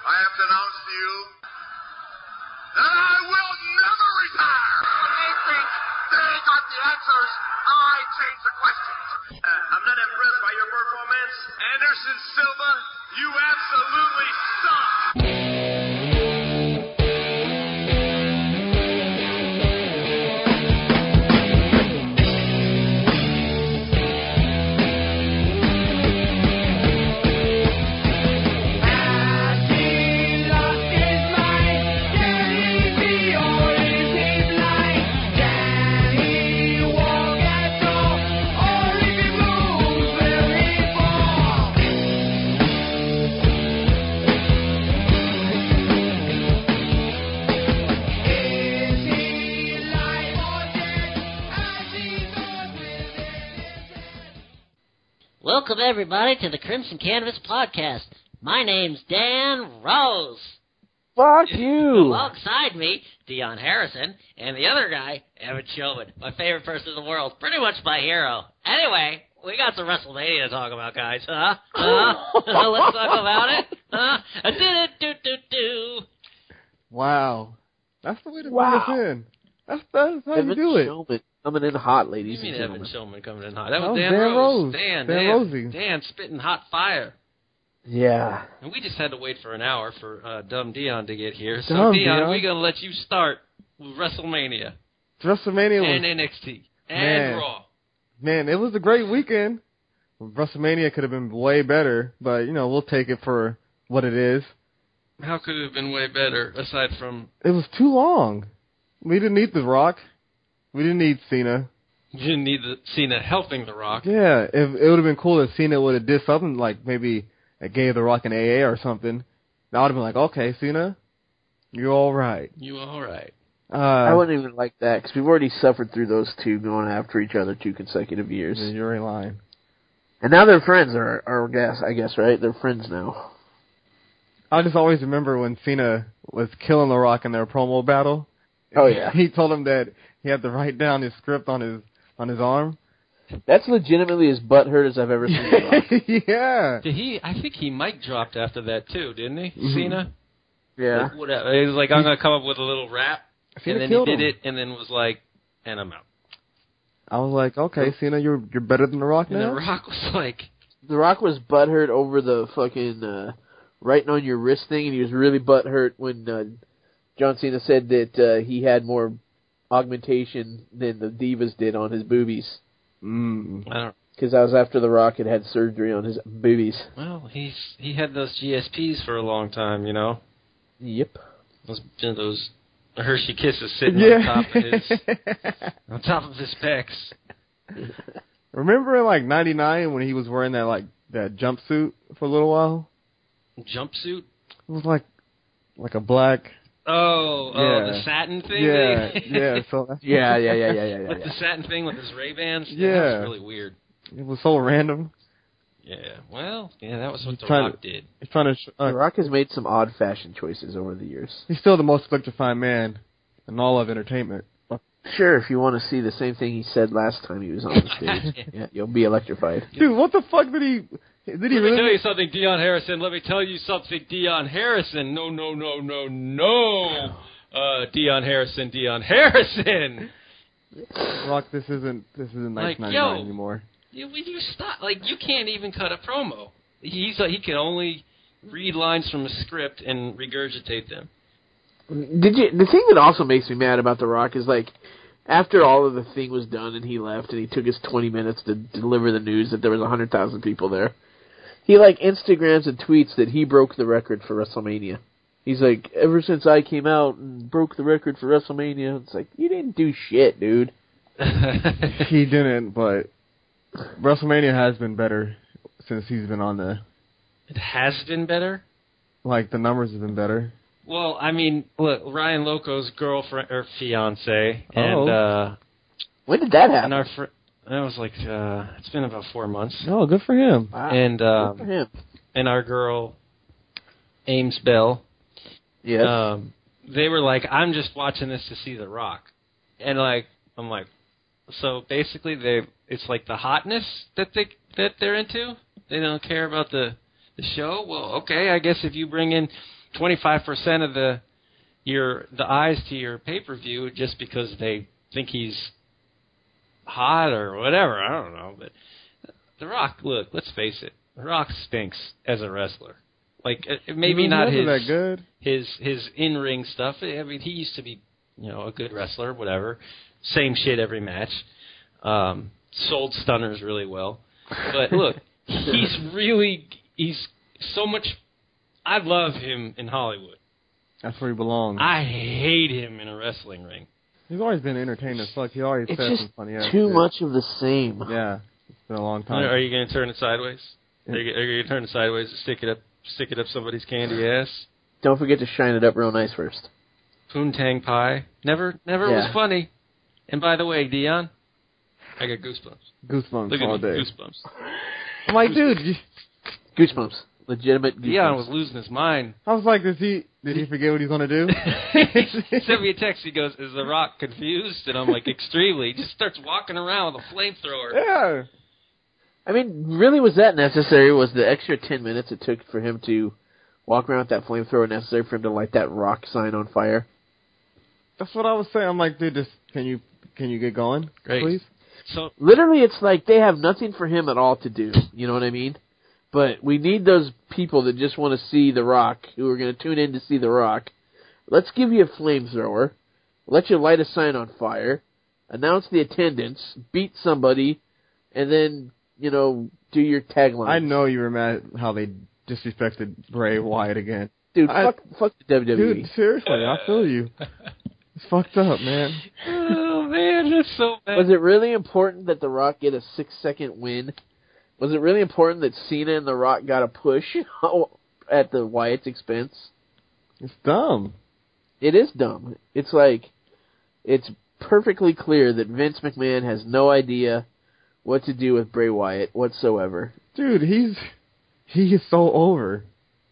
I have to announce to you that I will never retire. They think they got the answers. I change the questions. I'm not impressed by your performance. Anderson Silva, you absolutely suck. Welcome, everybody, to the Crimson Canvas Podcast. My name's Dan Rose. Fuck you! Alongside me, Dion Harrison, and the other guy, Evan Showman, my favorite person in the world, pretty much my hero. Anyway, we got some WrestleMania to talk about, guys. Let's talk about it. Do. Wow. That's the way to bring us in. That's how you do it. Showman coming in hot, ladies and gentlemen. Evan Showman coming in hot. That was Dan Rose. Dan spitting hot fire. Yeah. And we just had to wait for an hour for Dumb Dion to get here. So, Dion, we're going to let you start with WrestleMania. And NXT. And Raw. Man, it was a great weekend. WrestleMania could have been way better, but, we'll take it for what it is. How could it have been way better, aside from... It was too long. We didn't need The Rock. We didn't need Cena. You didn't need Cena helping The Rock. Yeah, it would have been cool if Cena would have did something like maybe gave The Rock an AA or something. I would have been like, okay, Cena, you're all right. You all right. I wouldn't even like that, because we've already suffered through those two going after each other 2 consecutive years. You're in line. And now they're friends, I guess, right? They're friends now. I just always remember when Cena was killing The Rock in their promo battle. Oh, yeah. He told him that he had to write down his script on his arm. That's legitimately as butthurt as I've ever seen The Rock. Yeah. I think he mic dropped after that, too, didn't he? Mm-hmm. Cena? Yeah. Like, whatever. He was like, I'm going to come up with a little rap. Cena and then he did him. it, and then was like, and I'm out. I was like, okay, Cena, you're better than The Rock now? And The Rock was like... The Rock was butthurt over the fucking writing on your wrist thing, and he was really butthurt when John Cena said that he had more augmentation than the Divas did on his boobies. I don't... Because that was after The Rock had surgery on his boobies. Well, he had those GSPs for a long time, Yep. Those Hershey Kisses sitting on top of his pecs. Remember in like '99 when he was wearing that jumpsuit for a little while? Jumpsuit? It was like a black. The satin thing. Yeah. So that's yeah. With the satin thing with his Ray-Bans. Yeah, that was really weird. It was so random. Yeah. Well, that was what The Rock did. He's trying to. The Rock has made some odd fashion choices over the years. He's still the most electrifying man in all of entertainment. Sure, if you want to see the same thing he said last time he was on the stage, yeah, you'll be electrified. Dude, what the fuck did he Let me tell you something, Dion Harrison. Let me tell you something, Dion Harrison. No. Dion Harrison. Rock, this isn't 1999 anymore. You stop. You can't even cut a promo. He can only read lines from a script and regurgitate them. The thing that also makes me mad about The Rock is, after all of the thing was done and he left and he took his 20 minutes to deliver the news that there was 100,000 people there, he, Instagrams and tweets that he broke the record for WrestleMania. He's like, ever since I came out and broke the record for WrestleMania, it's like, you didn't do shit, dude. He didn't, but WrestleMania has been better since he's been on the... It has been better? The numbers have been better. Well, I mean, look, Ryan Loco's girlfriend or fiance, and when did that happen? And that was it's been about 4 months. Oh, good for him. Wow. And good for him. And our girl, Ames Bell. Yes. They were like, I'm just watching this to see The Rock, and I'm like, so basically it's the hotness that they're into. They don't care about the show. Well, okay, I guess if you bring in 25% of the eyes to your pay-per-view just because they think he's hot or whatever. I don't know, but The Rock, look, let's face it, The Rock stinks as a wrestler. Like maybe not that good. his in-ring stuff. I mean, he used to be, a good wrestler, whatever. Same shit every match. Sold stunners really well. But look, he's so much. I love him in Hollywood. That's where he belongs. I hate him in a wrestling ring. He's always been entertaining as fuck. He always It's says just some funny ass too shit. much of the same. Yeah, it's been a long time. Are you going to turn it sideways? Are you going to turn it sideways and stick it up somebody's candy ass? Don't forget to shine it up real nice first. Poontang pie. Never was funny. And by the way, Dion, I got goosebumps. Goosebumps Look all at me, day. goosebumps. I'm like, dude, Goosebumps. Legitimate goosebumps. Dion was losing his mind. I was like, did he forget what he's gonna do? He sent me a text. He goes, "Is The Rock confused?" And I'm like, "Extremely." He just starts walking around with a flamethrower. Yeah. I mean, really, was that necessary? Was the extra 10 minutes it took for him to walk around with that flamethrower necessary for him to light that Rock sign on fire? That's what I was saying. I'm like, dude, just can you get going, Great. please? So Literally, it's like they have nothing for him at all to do. You know what I mean? But we need those people that just want to see The Rock, who are going to tune in to see The Rock. Let's give you a flamethrower, let you light a sign on fire, announce the attendance, beat somebody, and then, do your tagline. I know you were mad at how they disrespected Bray Wyatt again. Dude, fuck the WWE. Dude, seriously, I feel you. It's fucked up, man. oh man, that's so bad. Was it really important that The Rock get a 6-second win? Was it really important that Cena and The Rock got a push at the Wyatt's expense? It's dumb. It is dumb. It's like, it's perfectly clear that Vince McMahon has no idea what to do with Bray Wyatt whatsoever. Dude, he is so over.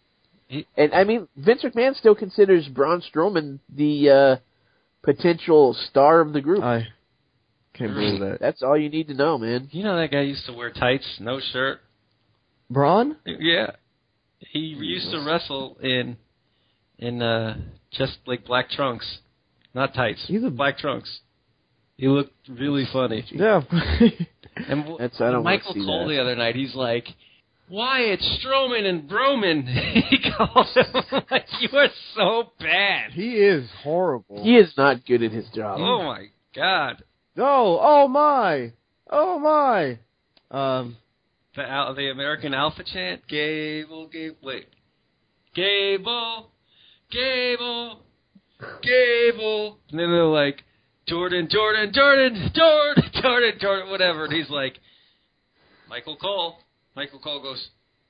And, I mean, Vince McMahon still considers Braun Strowman the potential star of the group. I can't believe that. That's all you need to know, man. You know that guy used to wear tights, no shirt. Braun? Yeah, he used to wrestle in just like black trunks, not tights. He's a black trunks. He looked really funny. Yeah. And I don't Michael wanna see Cole that. the other night, he's like, Wyatt, Strowman, and Broman. He called him like, you are so bad. He is horrible. He is not good at his job. Oh my God. Oh my. The American Alpha chant, Gable. And then they're like, Jordan, whatever. And he's like, Michael Cole goes,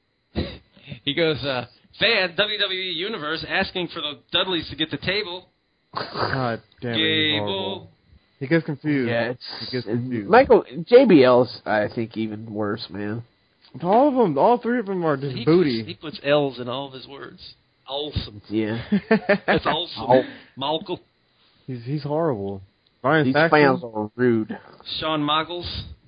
fan, WWE Universe, asking for the Dudleys to get the table. God damn it. He's Gable. horrible. He gets confused. Yeah, He gets confused. JBL's, I think, even worse, man. All of them, all three of them are just He booty. puts L's in all of his words. Awesome. Yeah. That's awesome. Malcolm. He's horrible. Brian These Saxton. fans are rude. Shawn Michaels.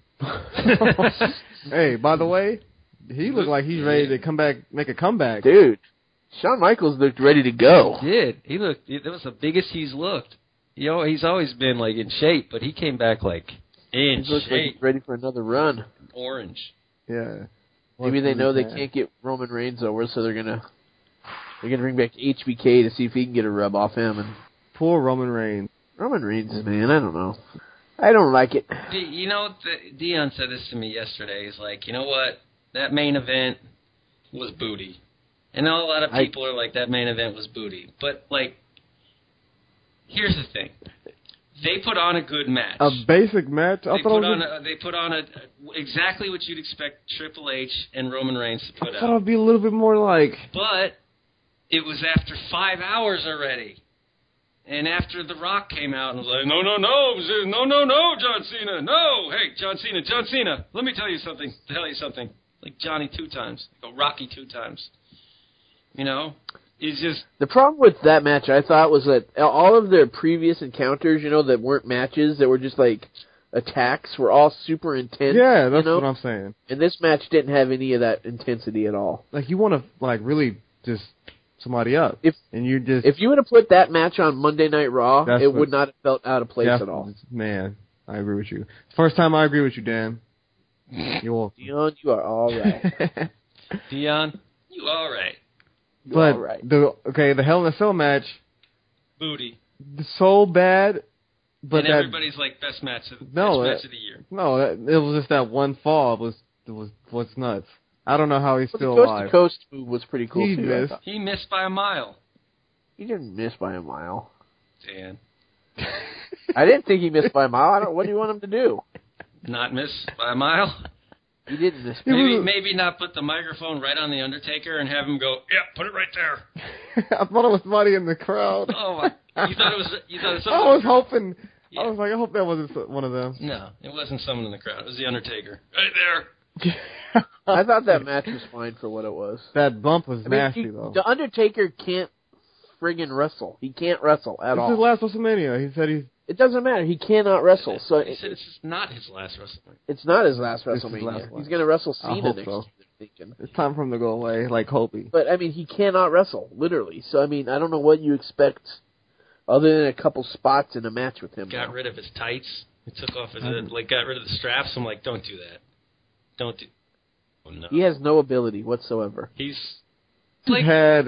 Hey, by the way, he looked like he's ready to make a comeback. Dude, Shawn Michaels looked ready to go. He looked. That was the biggest he's looked. He's always been like in shape, but he came back like in He looks like shape. he's ready for another run. Orange. Yeah. Maybe they know they can't get Roman Reigns over, so they're gonna bring back HBK to see if he can get a rub off him. And Poor Roman Reigns. Roman Reigns, man, I don't know. I don't like it. Dion said this to me yesterday. He's like, you know what? That main event was booty. And a lot of people are like, that main event was booty. But, like, here's the thing. They put on a good match. A basic match? They put on exactly what you'd expect Triple H and Roman Reigns to put I thought it out. would be a little bit more like... But it was after 5 hours already. And after The Rock came out and was like, no, John Cena, no. Hey, John Cena, let me tell you something. Like Johnny 2 times. Like Rocky 2 times. It's just... The problem with that match, I thought, was that all of their previous encounters, that weren't matches, that were just like attacks, were all super intense. Yeah, that's what I'm saying. And this match didn't have any of that intensity at all. Like, you want to, like, really just somebody up. If you would have put that match on Monday Night Raw, would not have felt out of place at all. Man, I agree with you. First time I agree with you, Dan. You're welcome. Dion, you are all right. Dion, you all right. But all right. The Hell in a Cell match, Booty. so bad. But and everybody's like best match of the year. No, it was just that one fall. It was nuts. I don't know how he's still the alive. Coast to Coast move was pretty cool He too. missed. He missed by a mile. He didn't miss by a mile. Dan. I didn't think he missed by a mile. What do you want him to do? Not miss by a mile? He didn't miss. Maybe not put the microphone right on the Undertaker and have him go, yeah, put it right there. I thought it was somebody in the crowd. Oh, my. You thought it was someone? I was hoping. Yeah. I was like, I hope that wasn't one of them. No, it wasn't someone in the crowd. It was the Undertaker. Right there. I thought that match was fine for what it was. That bump was nasty, though. The Undertaker can't friggin' wrestle. He can't wrestle at all. This is his last WrestleMania. He said he's... It doesn't matter. He cannot wrestle. So he said it's not his last WrestleMania. It's not his last It's his WrestleMania. last one. He's going to wrestle I Cena hope next so. year. Thinking. It's time for him to go away, like Hopi. But, I mean, he cannot wrestle, literally. So, I mean, I don't know what you expect other than a couple spots in a match with him. Got rid of his tights. He took off his, got rid of the straps. I'm like, don't do that. Don't do. Oh, no. He has no ability whatsoever. He's Like,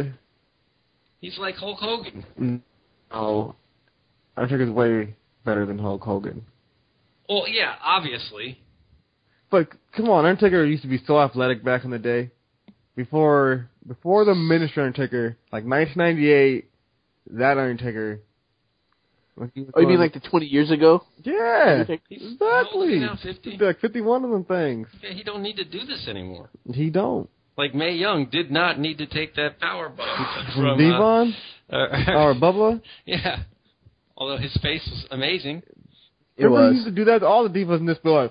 he's like Hulk Hogan. Oh, I think it's way better than Hulk Hogan. Well, yeah, obviously. But come on, Undertaker used to be so athletic back in the day. Before the Ministry Undertaker, like 1998, that Undertaker. Oh, you mean like the 20 years ago? Yeah, He's exactly. now 50. He'd be like 51 of them things. Yeah, he don't need to do this anymore. He don't. Like Mae Young did not need to take that power bomb From Devon or Bubba. Yeah, although his face was amazing. Remember he used to do that to all the divas in this sport.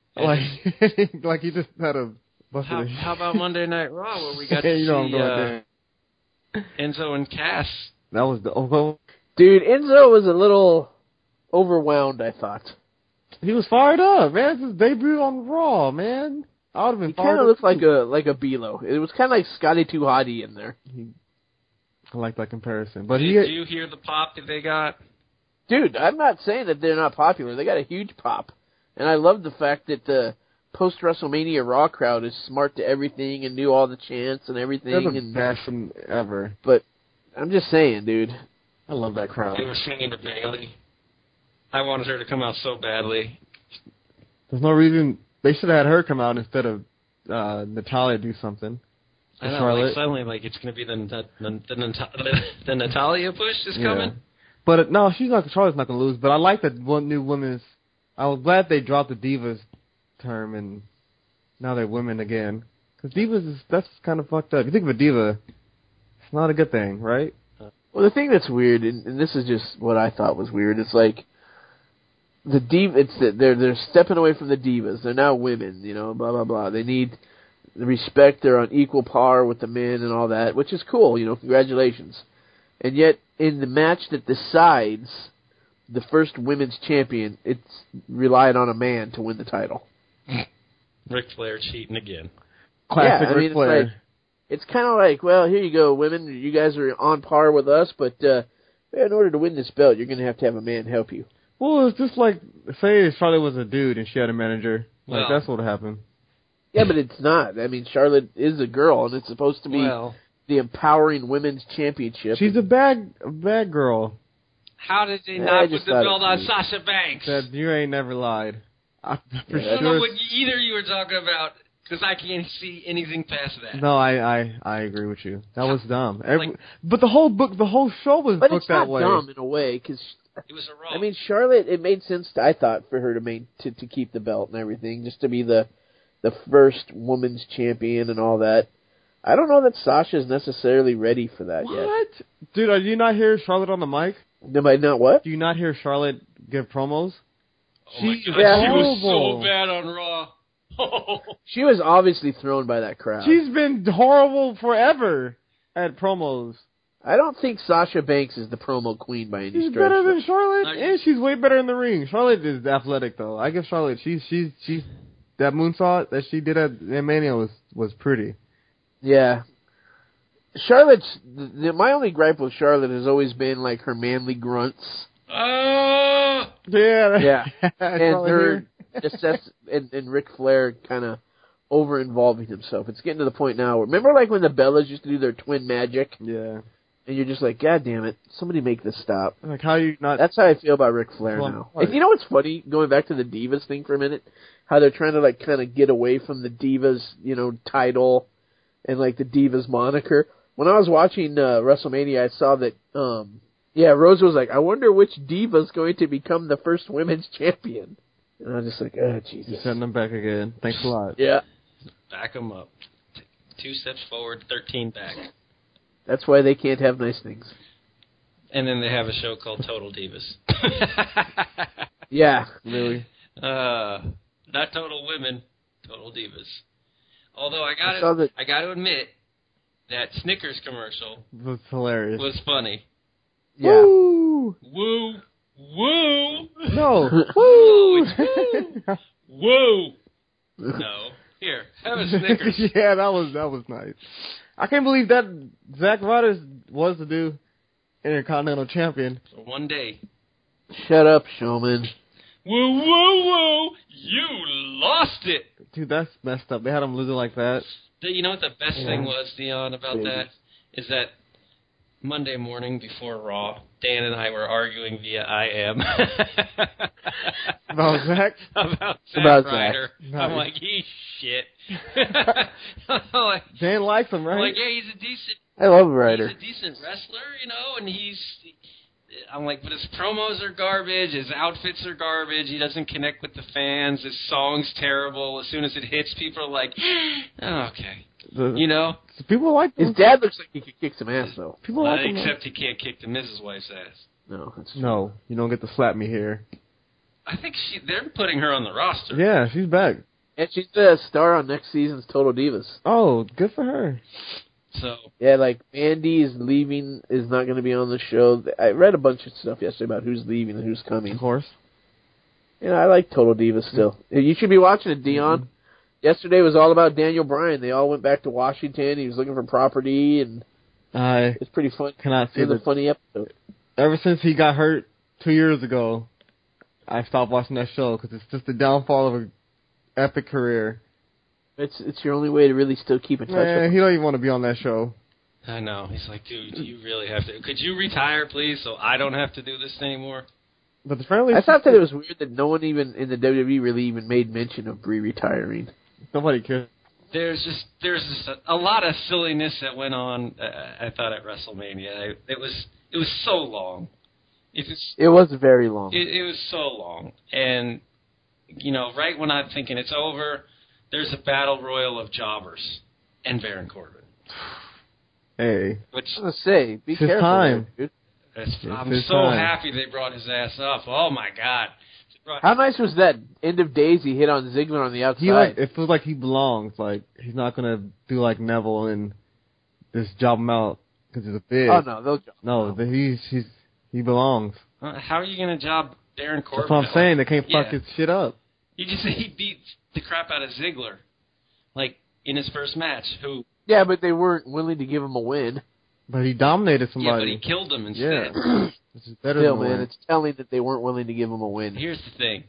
Like he just had a busted. How about Monday Night Raw where we got to you know I'm going see Enzo and Cass? That was the Dude, Enzo was a little overwhelmed, I thought. He was fired up, man. It's his debut on Raw, man. I would have been He fired kind up. of looked like a Belo. It was kind of like Scotty 2 Hotty in there. I like that comparison. But Did you hear the pop that they got? Dude, I'm not saying that they're not popular. They got a huge pop. And I love the fact that the post-WrestleMania Raw crowd is smart to everything and knew all the chants and everything. They're the and best from ever. But I'm just saying, dude. I love that crowd. They were singing to Bailey. I wanted her to come out so badly. There's no reason they should have had her come out instead of Natalia do something. I know, Charlotte. like suddenly, like it's going to be the Natalia push is coming. But no, Charlotte's not going to lose. But I like that one new women's. I was glad they dropped the divas term and now they're women again. Because divas that's kind of fucked up. You think of a diva, it's not a good thing, right? Well, the thing that's weird, and this is just what I thought was weird, it's like the they're stepping away from the divas. They're now women, blah blah blah. They need the respect. They're on equal par with the men and all that, which is cool. Congratulations. And yet, in the match that decides the first women's champion, it's relied on a man to win the title. Ric Flair cheating again. Classic Ric Flair. It's kind of like, well, here you go, women. You guys are on par with us, but in order to win this belt, you're going to have a man help you. Well, it's just like, say Charlotte was a dude and she had a manager. That's what happened. Yeah, but it's not. I mean, Charlotte is a girl, and it's supposed to be the empowering women's championship. She's a bad girl. How did they not put the belt on Sasha Banks? That you ain't never lied. I don't know what either you were talking about. Because I can't see anything past that. No, I agree with you. That was dumb. But the whole show was booked that way. But it's not dumb in a way, because it was a role. I mean, Charlotte, it made sense, I thought, for her to keep the belt and everything, just to be the first woman's champion and all that. I don't know that Sasha's necessarily ready for that yet. What? Dude, do you not hear Charlotte on the mic? Not what? Do you not hear Charlotte give promos? Oh my God, she was so bad on Raw. She was obviously thrown by that crowd. She's been horrible forever at promos. I don't think Sasha Banks is the promo queen by any stretch. She's better than Charlotte, and she's way better in the ring. Charlotte is athletic, though. I give Charlotte, she's that moonsault that she did at Mania was pretty. Yeah. Charlotte's my only gripe with Charlotte has always been like her manly grunts. Oh! Yeah. Yeah, That's and all I her hear. and Ric Flair kind of over involving himself. It's getting to the point now. Remember, like when the Bellas used to do their twin magic, Yeah. and you're just like, God damn it, somebody make this stop. Like, how you not... That's how I feel about Ric Flair Well, now. what? And you know what's funny? Going back to the Divas thing for a minute, how they're trying to like kind of get away from the Divas, title and like the Divas moniker. When I was watching WrestleMania, I saw that, Rose was like, I wonder which Diva's going to become the first women's champion. And I was just like, oh, Jesus. You're setting them back again. Thanks a lot. Yeah. Back them up. 2 steps forward, 13 back. That's why they can't have nice things. And then they have a show called Total Divas. Yeah, really. Not Total Women, Total Divas. Although I saw that- got to admit that Snickers commercial It was hilarious. was funny. Yeah. Woo! Woo, woo, No. Woo! It's woo. No, here, have a Snickers. Yeah, that was nice. I can't believe that Zack Ryder was the new Intercontinental Champion. For one day. Shut up, showman. Woo, woo, woo! You lost it. Dude, that's messed up. They had him losing like that. You know what the best thing was, Dion, about that? Is that Monday morning before Raw, Dan and I were arguing via IM. About Zack? About About Zack Ryder. Zack. I'm Nice. like, he's shit. I'm like, Dan likes him, I'm right? like, yeah, he's a decent I love Ryder. He's a decent wrestler, and I'm like, but his promos are garbage, his outfits are garbage, he doesn't connect with the fans, his song's terrible, as soon as it hits, people are like, oh, okay. People like him. His dad looks like he could kick some ass, though. People like him. Except he can't kick the Mrs. Wife's ass. No, that's No, you don't get to slap me here. I think they're putting her on the roster. Yeah, she's back. And she's the star on next season's Total Divas. Oh, good for her. So, Yeah, like Mandy is leaving, is not going to be on the show. I read a bunch of stuff yesterday about who's leaving and who's coming. Of course. I like Total Divas still. You should be watching it, Dion. Mm-hmm. Yesterday was all about Daniel Bryan. They all went back to Washington. He was looking for property, and I it's pretty fun. cannot see It was a that. funny episode. Ever since he got hurt 2 years ago, I stopped watching that show because it's just the downfall of an epic career. It's your only way to really still keep in touch with Man, him. he don't even want to be on that show. I know. He's like, dude, you really have to. Could you retire, please, so I don't have to do this anymore? But the friendly, I thought that it was weird that no one even in the WWE really even made mention of Brie retiring. nobody cares. There's just a lot of silliness that went on. I thought at WrestleMania, it was so long. It was very long. It was so long, and right when I'm thinking it's over, there's a battle royal of jobbers and Baron Corbin. Hey, Which I was going to say, be It's his careful time. there, dude. I'm his so time. happy they brought his ass up. Oh my God! How nice was that end of days he hit on Ziggler on the outside? he it feels like he belongs. Like he's not gonna do like Neville and just job him out because he's a big. Oh, no, they'll No, he belongs. How are you gonna job Baron Corbin? That's what I'm saying. They can't fuck Yeah. his shit up. He beat the crap out of Ziggler, like in his first match. Yeah, but they weren't willing to give him a win. But he dominated Yeah, but somebody. he killed him instead. Yeah. This is better Still, than a man, win. it's telling that they weren't willing to give him a win. Here's the thing.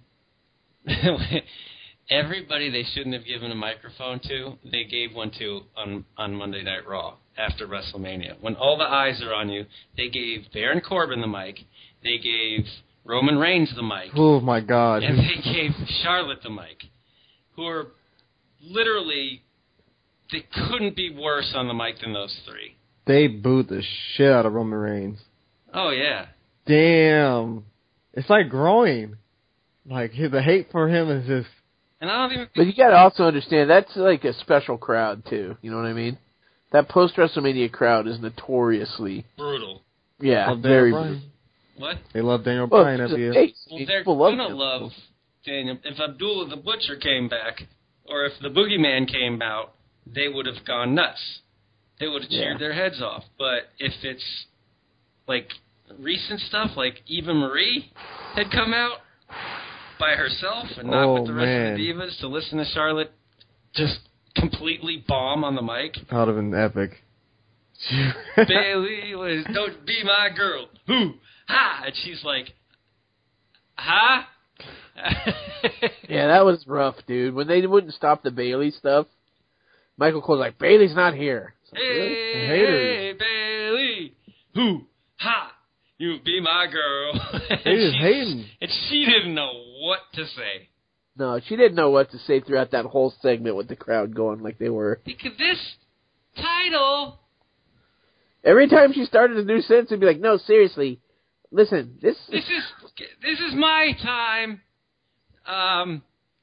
Everybody they shouldn't have given a microphone to, they gave one to on Monday Night Raw after WrestleMania. When all the eyes are on you, they gave Baron Corbin the mic, they gave Roman Reigns the mic, Oh my God. and they gave Charlotte the mic, who are literally, they couldn't be worse on the mic than those three. They booed the shit out of Roman Reigns. Oh, yeah. Damn. It's like growing. Like the hate for him is just. And I don't even But you got to also understand, that's like a special crowd, too. You know what I mean? That post-WrestleMania crowd is notoriously, brutal. yeah, Love very Daniel brutal. Bryan. What? They love Daniel Well, Bryan it's every year. just- hey, Well, they're people love gonna him. love Daniel. If Abdullah the Butcher came back, or if the Boogeyman came out, they would have gone nuts. They would have cheered their heads off. But if it's like recent stuff, like Eva Marie had come out by herself and not with the rest of the divas to listen to Charlotte just completely bomb on the mic. That would have been epic. Bailey was, don't be my girl. Who? Ha! And she's like, huh? Yeah, that was rough, dude. When they wouldn't stop the Bailey stuff, Michael Cole's like, Bailey's not here. Like, Hey, Bailey. Who? Ha! You be my girl. Haters hating. And she didn't know what to say. No, she didn't know what to say throughout that whole segment with the crowd going like they were. Because this title... Every time she started a new sentence, it'd be like, no, seriously, listen, this is my time. Oh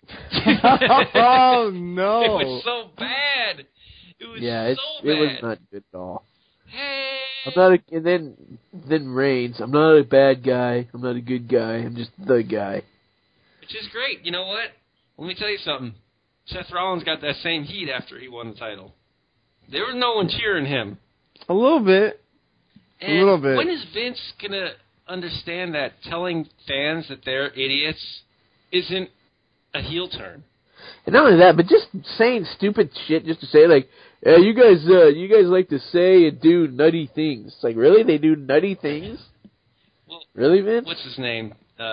It no! was so bad. It was it so bad. was not good at all. Hey. I'm not and then Reigns, I'm not a bad guy, I'm not a good guy, I'm just the guy. Which is great. You know what? Let me tell you something. Seth Rollins got that same heat after he won the title. There was no one cheering him. A little bit. And A little bit. when is Vince going to understand that telling fans that they're idiots isn't a heel turn? And not only that, but just saying stupid shit just to say, like, yeah, you guys like to say and do nutty things. It's like, really? They do nutty things? Well, really, Vince? what's his name?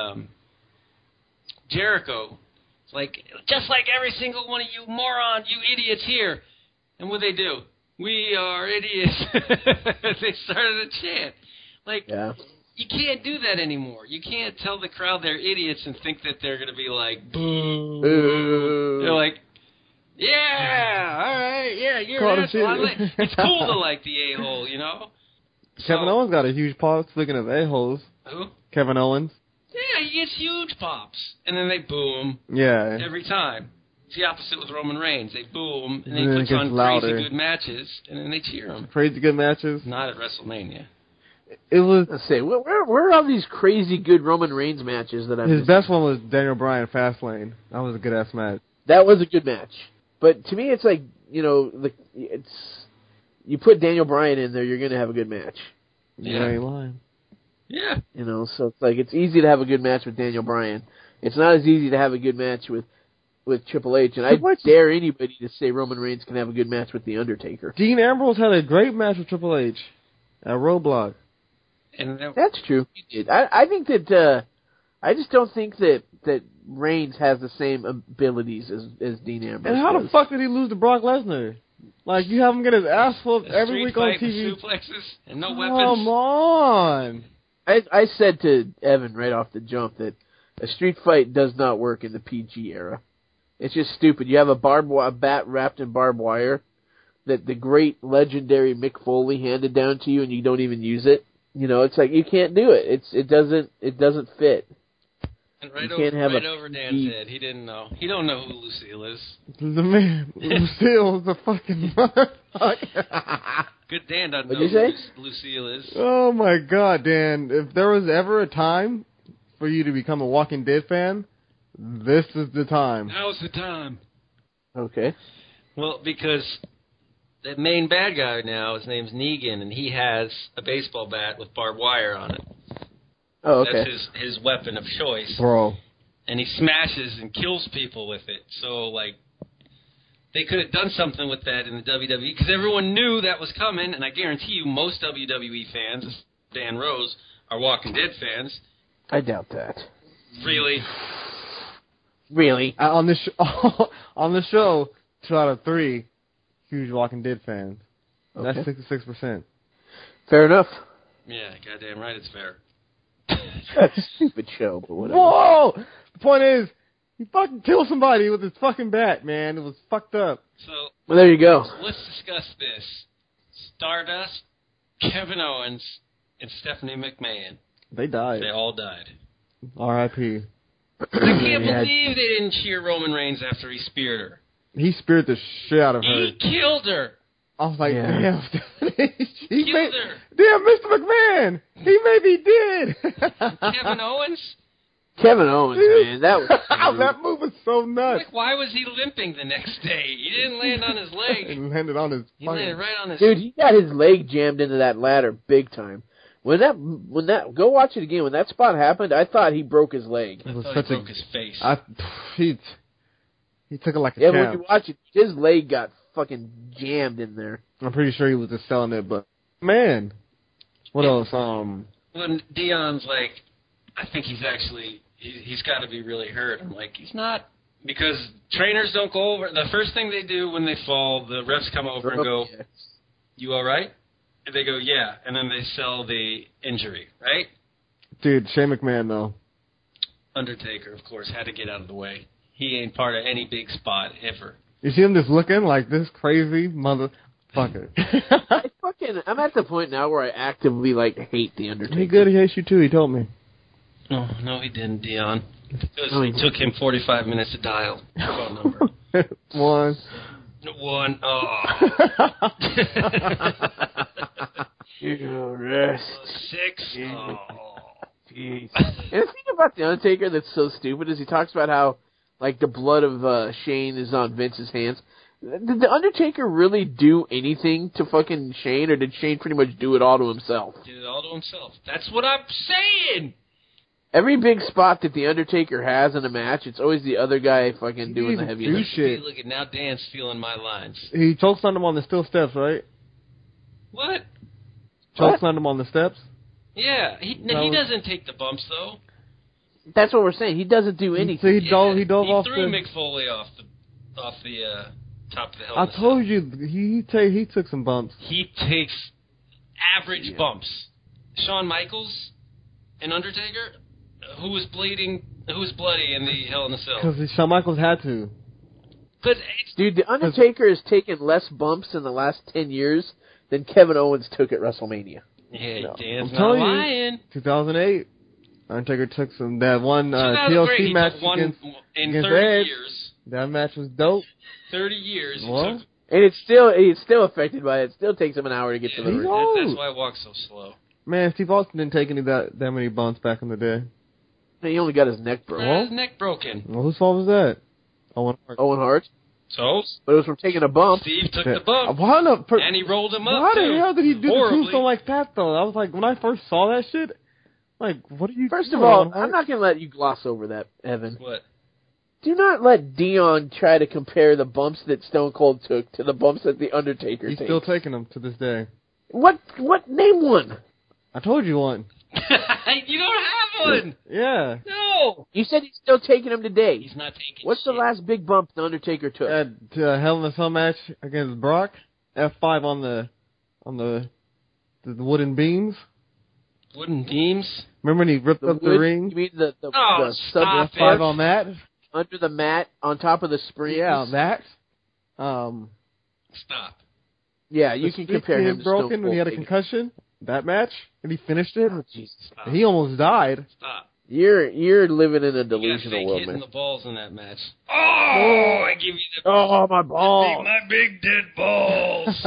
Jericho. It's like, just like every single one of you morons, you idiots here. And what they do? We are idiots. They started a chant. Like, Yeah. you can't do that anymore. You can't tell the crowd they're idiots and think that they're going to be like, boo. Boo. They're like, yeah, all right, yeah, you're Call an him asshole. shit. It's cool to like the a-hole, you know? Kevin Owens got a huge pop. Speaking of a-holes, Who? Kevin Owens. Yeah, he gets huge pops. And then they boo him Yeah. every time. It's the opposite with Roman Reigns. They boo him, and then And then he it puts gets on louder. crazy good matches, and then they cheer him. Crazy good matches. Not at WrestleMania. It was Let's say, where are all these crazy good Roman Reigns matches that I'm his missing? best one was Daniel Bryan Fastlane. That was a good ass match. That was a good match. But to me, it's like, you put Daniel Bryan in there, you're going to have a good match. You Yeah. ain't lying. Yeah. So it's like, it's easy to have a good match with Daniel Bryan. It's not as easy to have a good match with Triple H. And I Triple H- dare anybody to say Roman Reigns can have a good match with The Undertaker. Dean Ambrose had a great match with Triple H at Roadblock. And then, That's true. He did. I think that, I just don't think that Reigns has the same abilities as Dean Ambrose And how does. the fuck did he lose to Brock Lesnar? Like, you have him get his ass whooped a every street week on fight with TV. suplexes and no Come weapons. on. I said to Evan right off the jump that a street fight does not work in the PG era. It's just stupid. You have a bat wrapped in barbed wire that the great legendary Mick Foley handed down to you, and you don't even use it. It's like you can't do it. It doesn't fit. And right You can't have over a Dan's head. He didn't know. He don't know who Lucille is. The man, Lucille was a fucking motherfucker. Good Dan doesn't know What'd you who say? Lucille is. Oh my god, Dan. If there was ever a time for you to become a Walking Dead fan, this is the time. Now's the time. Okay. Well, because the main bad guy now, his name's Negan, and he has a baseball bat with barbed wire on it. Oh, okay. That's his weapon of choice. Bro. And he smashes and kills people with it. So, like, they could have done something with that in the WWE, because everyone knew that was coming, and I guarantee you most WWE fans, Dan Rose, are Walking Dead fans. I doubt that. Really? Really? On this on the show, 2 out of 3 huge Walking Dead fans. That's Okay. 66%. Fair enough. Yeah, goddamn right it's fair. That's a stupid show, but whatever. Whoa! The point is, he fucking killed somebody with his fucking bat, man. It was fucked up. So, Well, there you go. let's discuss this. Stardust, Kevin Owens, and Stephanie McMahon. They died. They all died. R.I.P. I can't Yeah. believe they didn't cheer Roman Reigns after he speared her. He speared the shit out of her. He killed her. I was like, Yeah. damn, Stephanie. He Killed her. Damn, Mr. McMahon. He maybe did. Kevin Owens? Kevin Owens, man, that was That move was so nuts. Like, why was he limping the next day? He didn't land on his It leg. landed on his He fucking... landed right on his... dude. He got his leg jammed into that ladder big time. When that go watch it again. When that spot happened, I thought he broke his leg. I It was thought such he a- broke his face. He took it like a Yeah, when champ. you watch it, his leg got fucking jammed in there. I'm pretty sure he was just selling it, but Man. What else? When Dion's like, I think he's got to be really hurt. I'm like, he's not. Because trainers don't go over. The first thing they do when they fall, the refs come over and go, you all right? And they go, yeah. And then they sell the injury, right? Dude, Shane McMahon, though. Undertaker, of course, had to get out of the way. He ain't part of any big spot ever. You see him just looking like this crazy motherfucker. I'm at the point now where I actively, hate The Undertaker. He good, he hates you too, he told me. No, he didn't, Dion. It took him 45 minutes to dial. Phone number. One. Oh. Rest. 6. Oh. Jeez. And the thing about The Undertaker that's so stupid is he talks about how, the blood of Shane is on Vince's hands. Did The Undertaker really do anything to fucking Shane, or did Shane pretty much do it all to himself? Did it all to himself. That's what I'm saying! Every big spot that The Undertaker has in a match, it's always the other guy fucking doing the heavy lifting. Shit. Look at now Dan's stealing my lines. He chokes on him on the steel steps, right? What? Chokes on him on the steps? Yeah, he doesn't take the bumps, though. That's what we're saying. He doesn't do anything. He dove off threw the... Mick Foley off the top of the Hell in I a Cell. told you, he took some bumps. He takes average bumps. Shawn Michaels and Undertaker, who was bloody in the Hell in a Cell. Because Shawn Michaels had to. Dude, The Undertaker has taken less bumps in the last 10 years than Kevin Owens took at WrestleMania. Yeah, No. Dan's I'm not telling lying. 2008, Undertaker took that one 2003, TLC he match took one in against 30 Edge. years. That match was dope. 30 years. Well, He took, And he's still affected by it. It still takes him an hour to get to the He's ring. old. that's why I walk so slow. Man, Steve Austin didn't take any that many bumps back in the day. He only got his neck broke. His neck broken. Well, whose fault was that? Owen Hart. Owen Hart. So But it was from taking a bump. Steve took the bump, Why not? and he rolled him up. Why too. the hell did he do Horribly. the tombstone like that, though? I was like, when I first saw that shit, what are you First of doing, all, Owen Hart? I'm not going to let you gloss over that, Evan. What? Do not let Dion try to compare the bumps that Stone Cold took to the bumps that The Undertaker He's takes. still taking them to this day. What? Name one. I told you one. You don't have one. Yeah. No. You said he's still taking them today. He's not taking. What's the shit. last big bump The Undertaker took? At Hell in a Cell match against Brock, F5 on the wooden beams. Wooden beams? Remember when he ripped up the wood? ring? You mean the Oh, sub stop it. F5 on that? under the mat on top of the springs? Yeah, that. Stop. Yeah, you the can streak compare he him had to Stone broken when he had a Cold. concussion. That match, and he finished it. Oh, Jesus. Stop. He almost died. Stop. You're living in a You got delusional fake world, hitting man. the balls in that match. Oh, I give you the Oh, my balls. my big dead balls.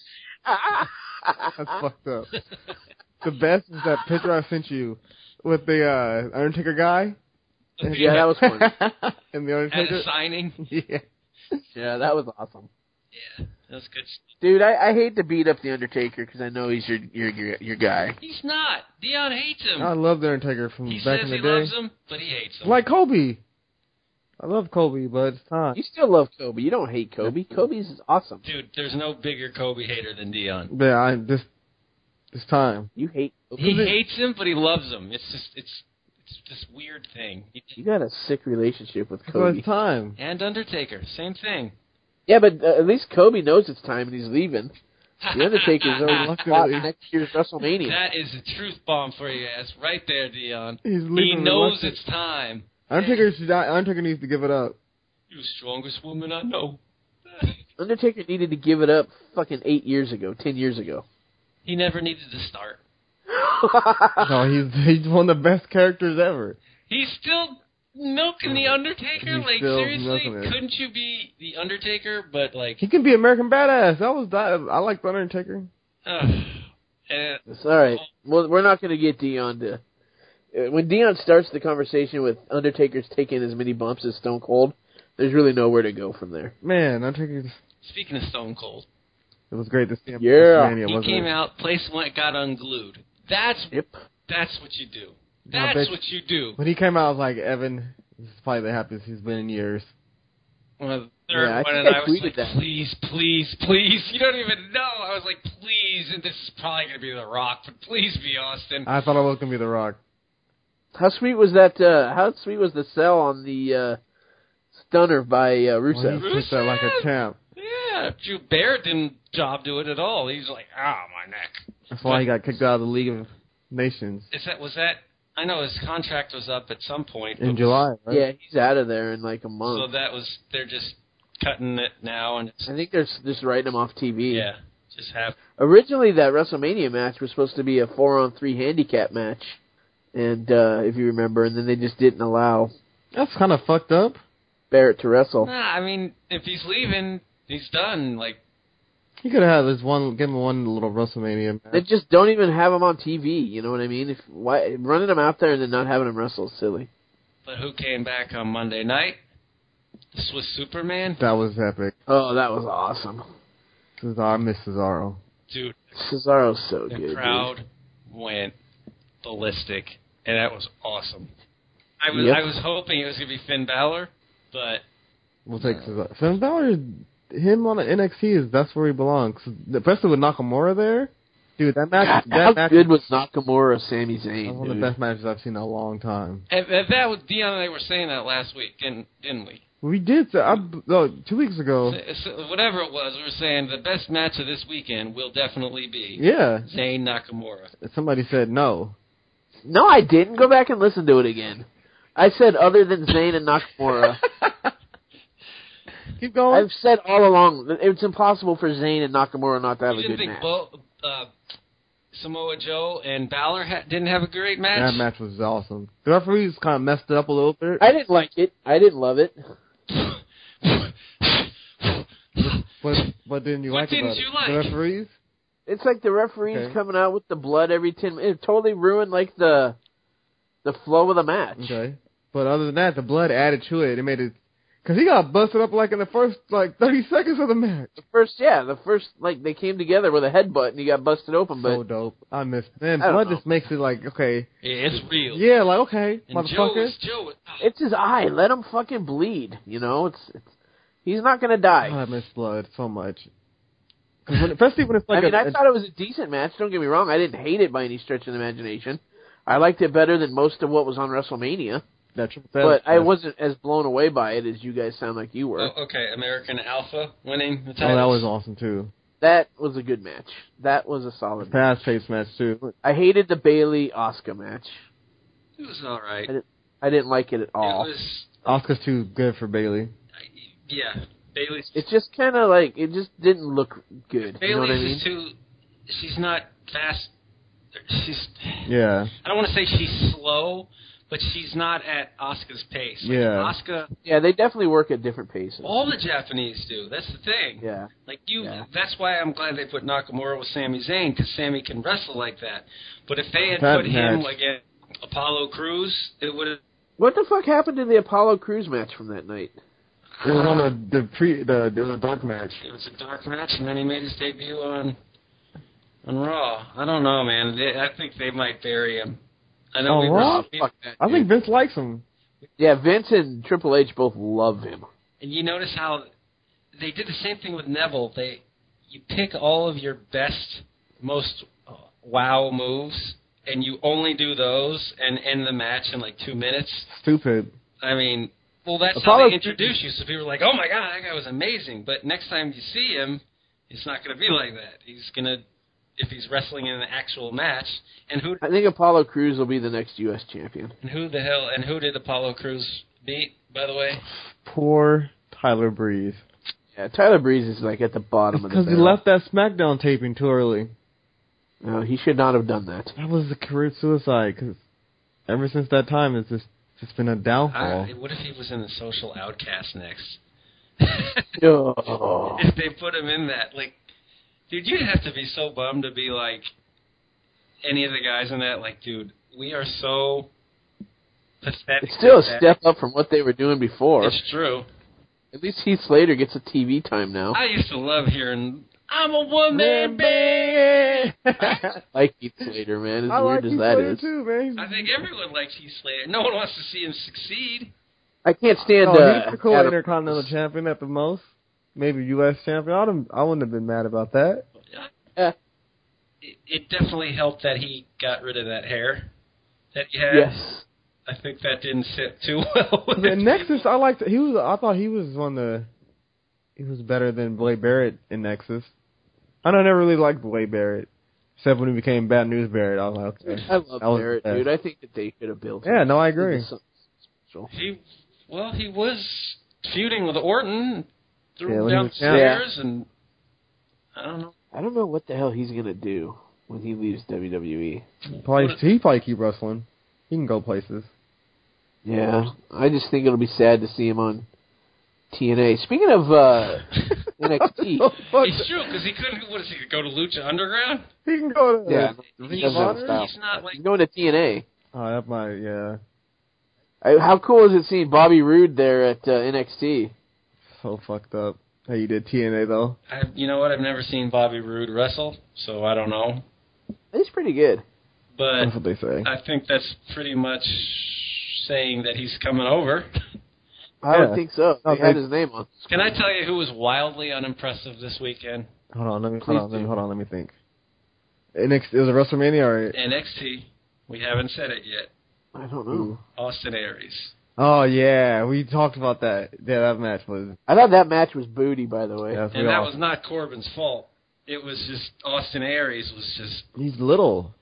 That's fucked up. The best is that picture I sent you with the Undertaker guy. Yeah, that was fun. And the At Undertaker. a signing. Yeah. Yeah, that was awesome. Yeah, that was good. Dude, I hate to beat up the Undertaker because I know he's your guy. He's not. Dion hates him. I love the Undertaker from He back says in the he day. loves him, but he hates him. Like Kobe. I love Kobe, but it's time. You still love Kobe. You don't hate Kobe. Kobe's awesome. Dude, there's no bigger Kobe hater than Dion. Yeah, this time. You hate Kobe. He hates him, but he loves him. It's this weird thing. You got a sick relationship with So Kobe. it's time. And Undertaker, same thing. Yeah, but at least Kobe knows it's time and he's leaving. The Undertaker's already fought next year's WrestleMania. That is a truth bomb for you ass right there, Dion. He's He leaving knows reluctant. it's time. Undertaker needs to give it up. You're the strongest woman I know. Undertaker needed to give it up fucking 10 years ago. He never needed to start. No, he's one of the best characters ever. He's still milking the Undertaker. He's Like still seriously, milking it. couldn't you be the Undertaker? But like, He can be American Badass. I like the Undertaker. and It's all right. Well, we're not going to get Dion to. When Dion starts the conversation with Undertaker's taking as many bumps as Stone Cold, there's really nowhere to go from there. Man, Undertaker. speaking of Stone Cold, It was great to see him. Yeah. WrestleMania, he wasn't came it? out, place went, got unglued. That's Yep. what you do. I That's bet what you do. When he came out, I was like, Evan, this is probably the happiest he's been in years. One of the third Yeah, I one, think and I I was tweeted like, that. please. You don't even know. I was like, please. please, and this is probably going to be The Rock, but please be Austin. I thought it was gonna be The Rock. How sweet was that? How sweet was the sell on the stunner by Rusev? Well, he took that like a champ. Yeah, Drew Barrett didn't job do it at all. He's like, my neck. That's why he got kicked out of the League of Nations Was that? I know his contract was up at some point. in July, right? Yeah, he's out of there in like a month. So they're just cutting it now, and I think they're just writing him off TV. yeah, just have. Originally, that WrestleMania match was supposed to be a 4-on-3 handicap match, and if you remember, and then they just didn't allow That's kind of fucked up. Barrett to wrestle. Nah, I mean, if he's leaving, he's done. Like, He could have this one, give him one little WrestleMania They match. just don't even have him on TV. You know what I mean? Why running him out there and then not having him wrestle is silly. but who came back on Monday night? The Swiss Superman, That was epic. Oh, that was awesome. I miss Cesaro. dude. Cesaro's so The good. crowd went ballistic, and that was awesome. I Yep. was hoping it was gonna be Finn Balor, but We'll take Cesaro. Finn Balor, him on the NXT that's where he belongs. Especially with Nakamura there, dude. That match, God, how that match good was Nakamura, Sami was Zayn? one of Dude. the best matches I've seen in a long time. and that was Dion and I were saying that last week, didn't we? We did. 2 weeks ago. So whatever it was, we were saying the best match of this weekend will definitely be Yeah. Zayn Nakamura. Somebody said no. No, I didn't. Go back and listen to it again. I said other than Zayn and Nakamura. Keep going. I've said all along that it's impossible for Zayn and Nakamura not to have You a didn't good think match. Samoa Joe and Balor didn't have a great match? That match was awesome. The referees kind of messed it up a little bit. I didn't like it. I didn't love it. What didn't you What like didn't about you it? like? The referees? It's like the referees Okay. coming out with the blood every 10 minutes. It totally ruined like the flow of the match. Okay. But other than that, the blood added to it. It made it... Because he got busted up like in the first 30 seconds of the match. The first they came together with a headbutt and he got busted open. But So dope. I missed it. Man, I don't blood know. just makes it like, okay. Yeah, it's real. Yeah, like, okay, And motherfucker. Joe was it's his eye. Let him fucking bleed. You know, it's he's not gonna die. God, I miss blood so much. Especially when it's like I thought it was a decent match. Don't get me wrong. I didn't hate it by any stretch of the imagination. I liked it better than most of what was on WrestleMania. But I wasn't as blown away by it as you guys sound like you were. Oh, okay, American Alpha winning the Oh, title. that was awesome, too. That was a good match. That was a solid match. Fast-paced match, too. I hated the Bayley-Asuka match. It was all right. I didn't like it at all. It was, Oscar's too good for Bailey. yeah, Bailey's. It's just kind of like, it just didn't look good. Bailey's You know what I mean? is too. She's not fast. She's. Yeah. I don't want to say she's slow, but she's not at Asuka's pace. Like, Yeah. Asuka. Yeah, they definitely work at different paces. All the Japanese do. That's the thing. Yeah. Like you, Yeah. that's why I'm glad they put Nakamura with Sami Zayn, because Sami can wrestle like that. But if they had That put him match. like at Apollo Crews, it would have. What the fuck happened to the Apollo Crews match from that night? It was on it was a dark match. It was a dark match, and then he made his debut on Raw. I don't know, man. I think they might bury him. I know On Raw? Fuck that. I think dude. Vince likes him. Yeah, Vince and Triple H both love him. And you notice how they did the same thing with Neville. You pick all of your best, most wow moves, and you only do those and end the match in like 2 minutes. Stupid. I mean, well, that's Apollo how they introduce you. So people are like, "Oh my God, that guy was amazing." But next time you see him, it's not going to be like that. He's going to, if he's wrestling in an actual match. And who I think Apollo Crews will be the next U.S. champion. who did Apollo Crews beat? By the way, Poor Tyler Breeze. Yeah, Tyler Breeze is like at the bottom of the Because he barrel. left that SmackDown taping too early. No, he should not have done that. That was a career suicide. Because ever since that time, it's just been a downfall. what if he was in the Social Outcast next? Oh. If they put him in that, like, dude, you'd have to be so bummed to be like any of the guys in that. Like, dude, we are so pathetic. It's still a that- step up from what they were doing before. It's true. At least Heath Slater gets a TV time now. I used to love hearing "I'm a one-man band." I like Heath Slater, man. As I weird like as Heath that Slater is. too, man. I think everyone likes Heath Slater. No one wants to see him succeed. I can't stand He's the cool Adam- Intercontinental Champion at the most. Maybe U.S. Champion. I wouldn't have been mad about that. it definitely helped that he got rid of that hair that he had. Yes. I think that didn't sit too well. With The Nexus, I liked. I thought he was he was better than Blade Barrett in Nexus. I never really liked Blade Barrett, except when he became Bad News Barrett. I was like, okay. I love That was Barrett, the best. dude. I think that they could have built. Yeah, him no, I agree. into something special. He was feuding with Orton, threw Yeah, him when he was downstairs, and I don't know. I don't know what the hell he's gonna do when he leaves WWE. He probably keep wrestling. He can go places. Yeah, I just think it'll be sad to see him on TNA. Speaking of NXT, It's true, because he couldn't, go to Lucha Underground? He can go to yeah, Ring he of doesn't have Honor? style. He's not like... He's going to TNA. Oh, that might, yeah. How cool is it seeing Bobby Roode there at NXT? So fucked up. Hey, you did TNA though. You know what? I've never seen Bobby Roode wrestle, so I don't know. He's pretty good. But That's what they say. I think that's pretty much saying that he's coming over. I don't think so. They Okay. had his name on. Can I tell you who was wildly unimpressive this weekend? Hold on, let me think. It was a WrestleMania or NXT. We haven't said it yet. I don't know. Austin Aries. oh yeah, we talked about that. Yeah, that match was. I thought that match was booty, by the way. Yeah, And that was not Corbin's fault. It was just Austin Aries was just... He's little.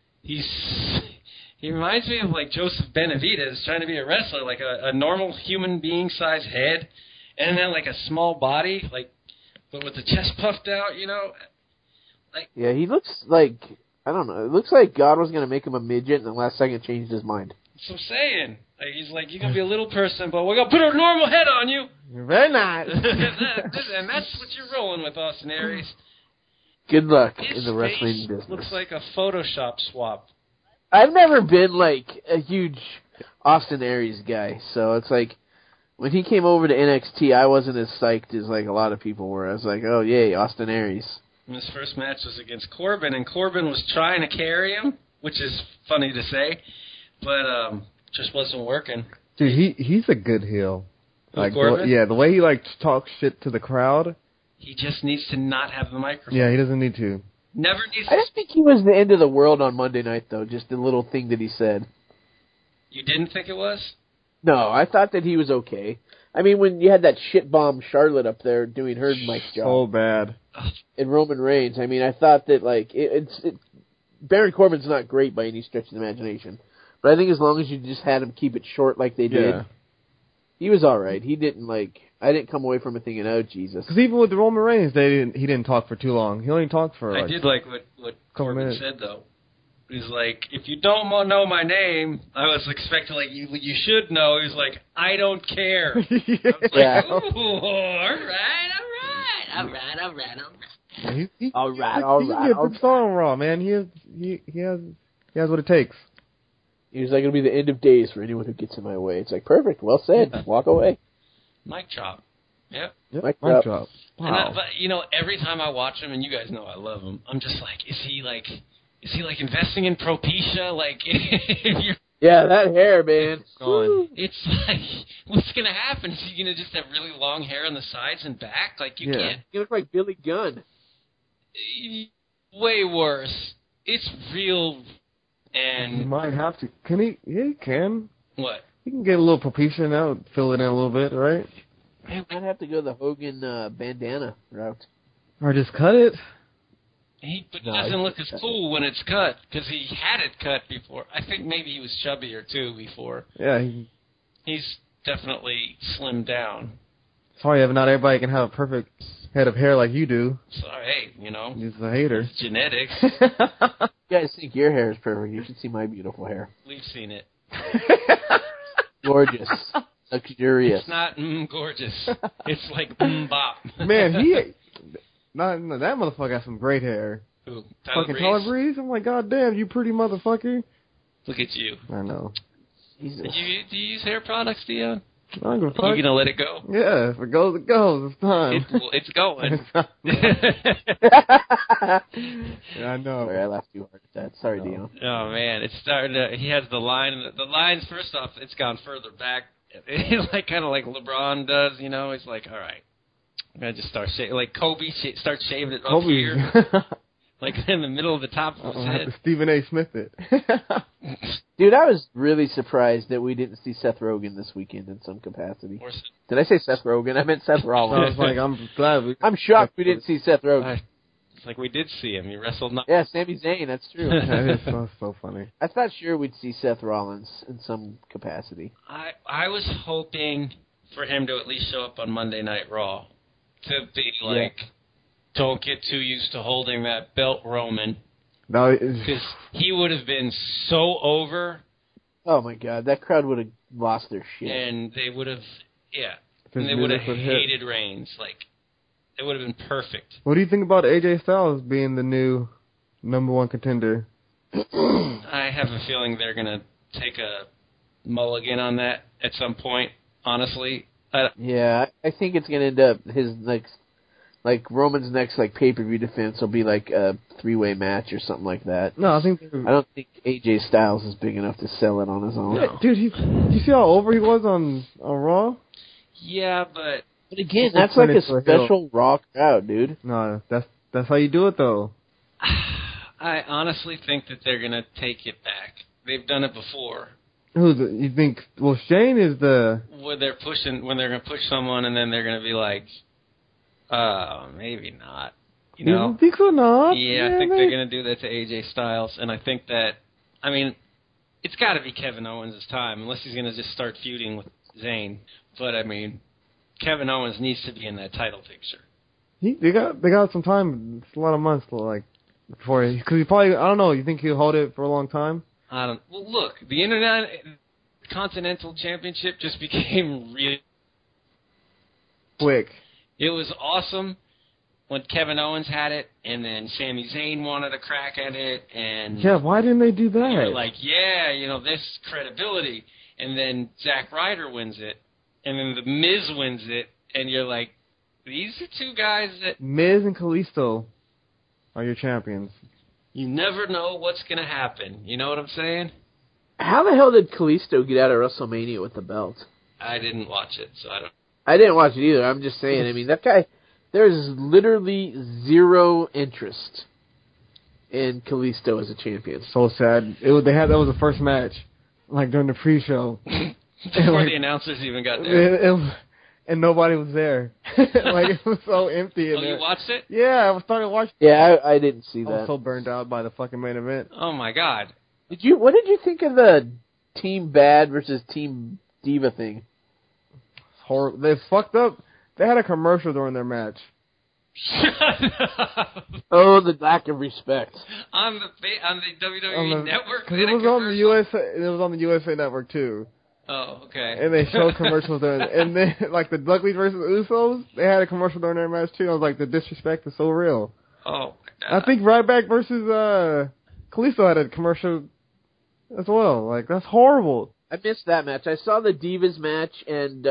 He reminds me of like Joseph Benavidez trying to be a wrestler, like a normal human being size head, and then like a small body, but with the chest puffed out, you know. Yeah, he looks like, I don't know, it looks like God was going to make him a midget and the last second changed his mind. That's what I'm saying. Like, he's like, you're gonna be a little person, but we're gonna put a normal head on you. You're very nice. And that's what you're rolling with, Austin Aries. Good luck His in the wrestling face business. looks like a Photoshop swap. I've never been like a huge Austin Aries guy, so it's like when he came over to NXT, I wasn't as psyched as like a lot of people were. I was like, oh yay, Austin Aries. And his first match was against Corbin, and Corbin was trying to carry him, which is funny to say, but just wasn't working. Dude, he's a good heel. Like, Corbin? the way he like talks shit to the crowd. He just needs to not have the microphone. Yeah, he doesn't need to. Never needs I to. just think he was the end of the world on Monday night, though. Just the little thing that he said. You didn't think it was? No, I thought that he was okay. I mean, when you had that shit bomb Charlotte up there doing her mic So job bad. and Roman Reigns, I mean, I thought that like Baron Corbin's not great by any stretch of the imagination, but I think as long as you just had him keep it short like they did, Yeah. he was all right. He didn't like. I didn't come away from it thinking, oh Jesus. Because even with the Roman Reigns, he didn't talk for too long. He only talked for I like did like what Corbin minutes. said, though. He's like, if you don't know my name, I was expecting, like, you should know. He's like, I don't care. Yeah. Ooh, all right. He All right, can get the song raw, man. He has what it takes. He was like, it'll be the end of days for anyone who gets in my way. It's like, perfect, well said. Walk away. Mic drop. Yep. Yep. Mic Mic drop. drop. And Wow. but, you know, every time I watch him, and you guys know I love him, I'm just like, is he investing in Propecia? Like, if you're... Yeah, that hair, man. Gone. It's like, what's going to happen? Is he going to just have really long hair on the sides and back? Like, you Yeah. can't... You look like Billy Gunn. Way worse. It's real, He and... might have to. Can he? Yeah, he can. What? He can get a little Propecia now, fill it in a little bit, right? Man, might have to go the Hogan bandana route. Or just cut it. He No, doesn't I- look as cool when it's cut, because he had it cut before. I think maybe he was chubbier, too, before. Yeah. He's definitely slimmed down. Sorry, Evan. Not everybody can have a perfect head of hair like you do. So, hey, you know, He's a hater. it's genetics. You guys think your hair is perfect. You should see my beautiful hair. We've seen it. Gorgeous. Luxurious. It's not gorgeous. It's like bop. Man, that motherfucker got some great hair. Who? Tyler Fucking Breeze? Tyler Breeze. I'm like, God damn, you pretty motherfucker. Look at you. I know. Jesus. Do you use hair products, Dion? I don't give a You fuck. gonna let it go? Yeah, if it goes, it goes. It's time. It's going. Yeah, I know. Sorry, I laughed too hard at that. Sorry, Dion. Oh man, it's starting to. He has the line. The lines. First off, it's gone further back. It's like kind of like LeBron does, you know. He's like, all right, I'm gonna just start shaving. Like Kobe starts shaving it up here. like in the middle of the top of his I'll have head. to Stephen A. Smith it. Dude, I was really surprised that we didn't see Seth Rogen this weekend in some capacity. Or Did I say Seth Rogen? I meant Seth I Rollins. was like, I'm glad I'm shocked we didn't see Seth Rogen. It's like we did see him. He wrestled. Yeah, Sami Zayn, that's true. That is so funny. I thought sure we'd see Seth Rollins in some capacity. I was hoping for him to at least show up on Monday Night Raw to be like, don't get too used to holding that belt, Roman, No, because he would have been so over, Oh my god, that crowd would have lost their shit. and they would have, His and they would have music would hit. hated Reigns. Like, it would have been perfect. What do you think about AJ Styles being the new #1 contender? I have a feeling they're gonna take a mulligan on that at some point. Honestly, Yeah, I think it's gonna end up his next, like Roman's next like pay-per-view defense will be like a 3-way match or something like that. No, I think. I don't think AJ Styles is big enough to sell it on his own. No. Dude, you see how over he was on Raw? yeah, but But again, that's like a special Raw crowd, dude. No, that's how you do it though. I honestly think that they're gonna take it back. They've done it before. You think? Well, Shane is the. When they're gonna push someone, and then they're gonna be like, maybe not. You know? think so? Not. Yeah, I think they're gonna do that to AJ Styles, and I think that, I mean, it's got to be Kevin Owens' time, unless he's gonna just start feuding with Zayn. But I mean, Kevin Owens needs to be in that title picture. They got some time. It's a lot of months to like before because he probably I don't know. You think he'll hold it for a long time? Well, look, the Intercontinental Championship just became real. Quick. It was awesome when Kevin Owens had it, and then Sami Zayn wanted a crack at it, and Yeah, why didn't they do that? you're like, yeah, this credibility, and then Zack Ryder wins it, and then The Miz wins it, and you're like, these are two guys that Miz and Kalisto are your champions. you never know what's going to happen. You know what I'm saying? How the hell did Kalisto get out of WrestleMania with the belt? I didn't watch it, so I don't. I didn't watch it either. I'm just saying. I mean, that guy. There's literally zero interest in Kalisto as a champion. So sad. That was the first match, like during the pre-show, Before the announcers even got there. and nobody was there. Like it was so empty. Oh, you watched it? Yeah, I started watching. Yeah, I didn't see I was that. so burned out by the fucking main event. Oh, my God. What did you think of the Team Bad versus Team Diva thing? It's horrible. They fucked up. They had a commercial during their match. Shut up. Oh, the lack of respect. On the WWE Network? Because it was on the USA. It was on the USA Network too. Oh, okay. And they showed commercials during. And then like the Dudleys versus Usos, they had a commercial during their match too. I was like, the disrespect is so real. Oh, my God. I think Ryback versus Kalisto had a commercial as well. Like that's horrible. I missed that match. I saw the Divas match, and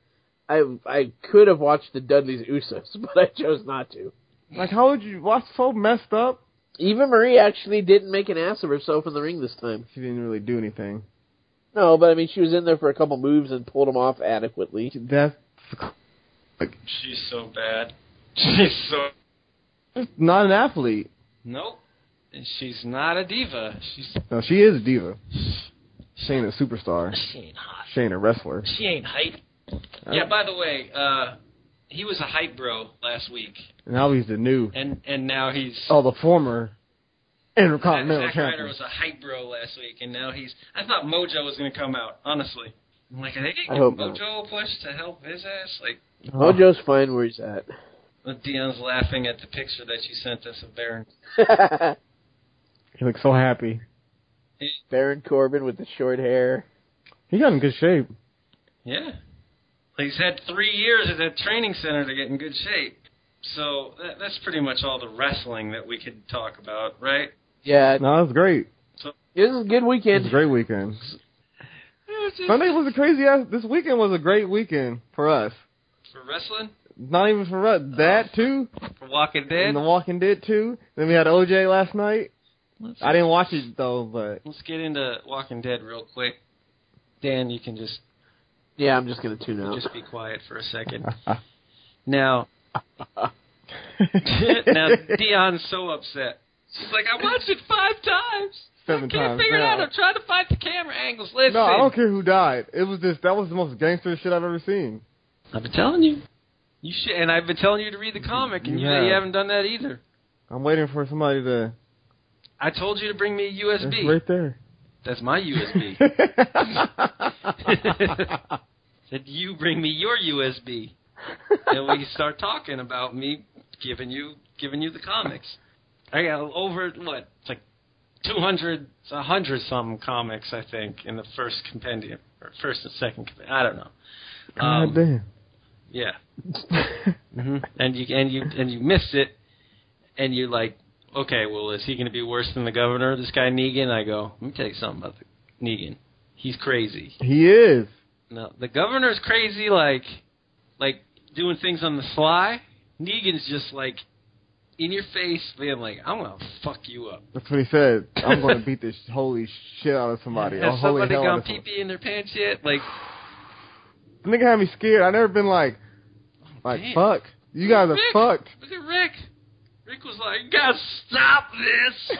I could have watched the Dudley's Usos, but I chose not to. Like how would you watch so messed up? Eva Marie actually didn't make an ass of herself in the ring this time. She didn't really do anything. No, but I mean, she was in there for a couple moves and pulled them off adequately. That's like She's so bad. She's so... not an athlete. Nope. And she's not a diva. No, she is a diva. She ain't a superstar. She ain't hot. She ain't a wrestler. She ain't hype. Yeah, by the way, he was a hype bro last week. Now he's the new. And now he's... The former Intercontinental Zack Ryder champion. was a hype bro last week, and now he's... I thought Mojo was going to come out, honestly. I'm like, are they I going hope to not. give Mojo a push to help his ass? Like, Mojo's fine where he's at. Dion's laughing at the picture that you sent us of Baron. He looks so happy. Baron Corbin with the short hair. He got in good shape. Yeah. He's had 3 years at that training center to get in good shape. So that's pretty much all the wrestling that we could talk about, right? Yeah, No, it was great. this is a good It was weekend. a great weekend. Sunday was a crazy ass. This weekend was a great weekend for us. For wrestling? Not even for us. That too. For Walking Dead? And The Walking Dead too. Then we had OJ last night. I didn't watch it though, but Let's get into Walking Dead real quick. Dan, you can just I'm just going to tune out. be quiet for a second. Now Dion's so upset She's like, I watched it 5 times. 7 I can't times. figure it now. out. I'm trying to find the camera angles. Listen. No, I don't care who died. It was just that was the most gangster shit I've ever seen. I've been telling you. You should, and I've been telling you to read the comic, and you haven't done that either. I'm waiting for somebody to. I told you to bring me a USB. It's right there. That's my USB. Said you bring me your USB, and we start talking about me giving you the comics. I got over what? It's like 200, 100 something comics, I think, in the first compendium or first and second compendium. I don't know. God damn. Yeah. Mm-hmm. And you missed it, and you're like, okay, well, is he going to be worse than the governor, this guy Negan? I go, let me tell you something about Negan. He's crazy. He is. No, the governor's crazy, like doing things on the sly. Negan's just like in your face, being like, I'm going to fuck you up. That's what he said. I'm going to beat this holy shit out of somebody. Has holy somebody hell gone out of pee-pee in their pants yet? Like, the nigga had me scared. I never been like, damn. fuck. You guys are Rick, fucked. Look at Rick. Rick was like, you gotta stop this.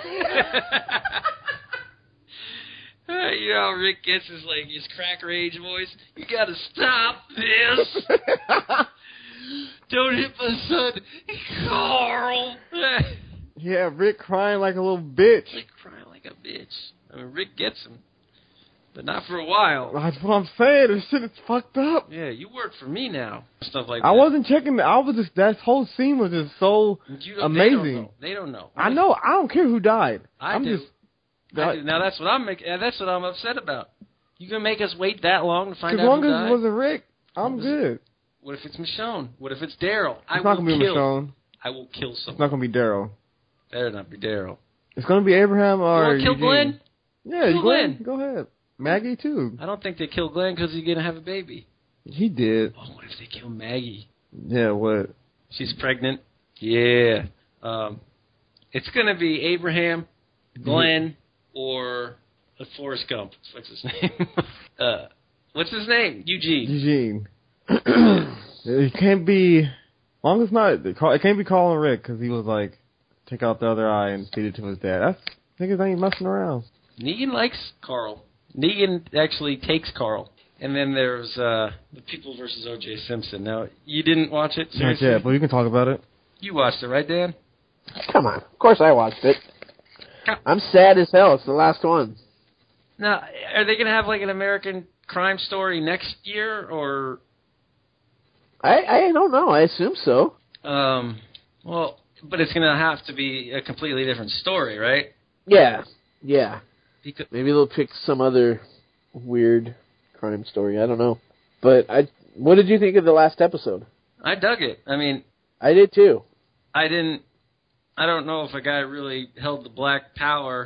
You know how Rick gets his crack rage voice? You gotta stop this. Don't hit my son, Carl. Yeah, Rick crying like a little bitch. Rick crying like a bitch. I mean, Rick gets him, but not for a while. That's what I'm saying. This shit is fucked up. Yeah, you work for me now. Stuff like that. I wasn't checking. I was just, that whole scene was just so amazing. They don't know. I know. I don't care who died. I do. Now that's what I'm upset about. You gonna make us wait that long to find out who died? As long as it wasn't Rick, I'm good. What if it's Michonne? What if it's Daryl? It's not gonna be Michonne. I will kill someone. It's not gonna be Daryl. Better not be Daryl. It's gonna be Abraham or you want to kill Glenn? Yeah, kill Glenn. Go ahead. Maggie too. I don't think they kill Glenn because he's gonna have a baby. He did. Oh, what if they kill Maggie? Yeah, what? She's pregnant. Yeah. It's gonna be Abraham, Glenn, or Forrest Gump. What's his name? What's his name? Eugene. It can't be. Long as not, it can't be Carl and Rick because he was like, take out the other eye and feed it to his dad. That's niggas ain't messing around. Negan likes Carl. Negan actually takes Carl. And then there's The People versus O.J. Simpson. Now, you didn't watch it? Seriously? Not yet, but you can talk about it. You watched it, right, Dan? Come on. Of course I watched it. I'm sad as hell. It's the last one. Now, are they going to have like an American Crime Story next year, or? I don't know. I assume so. Well, but it's going to have to be a completely different story, right? Yeah. Because maybe they'll pick some other weird crime story. I don't know. But what did you think of the last episode? I dug it. I mean, I did too. I don't know if a guy really held the Black Power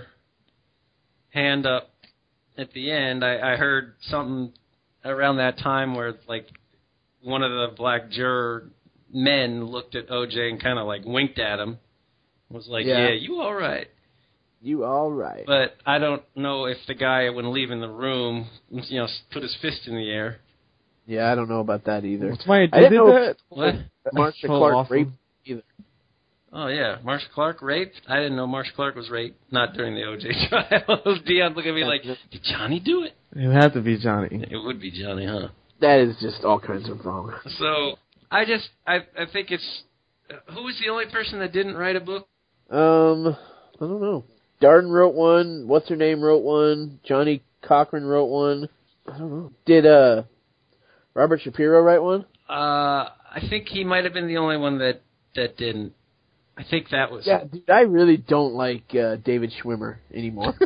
hand up at the end. I heard something around that time where like one of the black juror men looked at OJ and kind of like winked at him. Was like, yeah, you all right. You all right. But I don't know if the guy, when leaving the room, put his fist in the air. Yeah, I don't know about that either. That's why I didn't know that. What? Marsha Clark raped either. Oh, yeah. Marsha Clark raped? I didn't know Marsha Clark was raped. Not during the O.J. trial. Dion looked at me like, did Johnny do it? It would have to be Johnny. It would be Johnny, huh? That is just all kinds of wrong. So, I think it's... who was the only person that didn't write a book? I don't know. Darden wrote one. What's-her-name wrote one. Johnny Cochran wrote one. I don't know. Did Robert Shapiro write one? I think he might have been the only one that didn't. I think that was... Yeah, dude, I really don't like David Schwimmer anymore.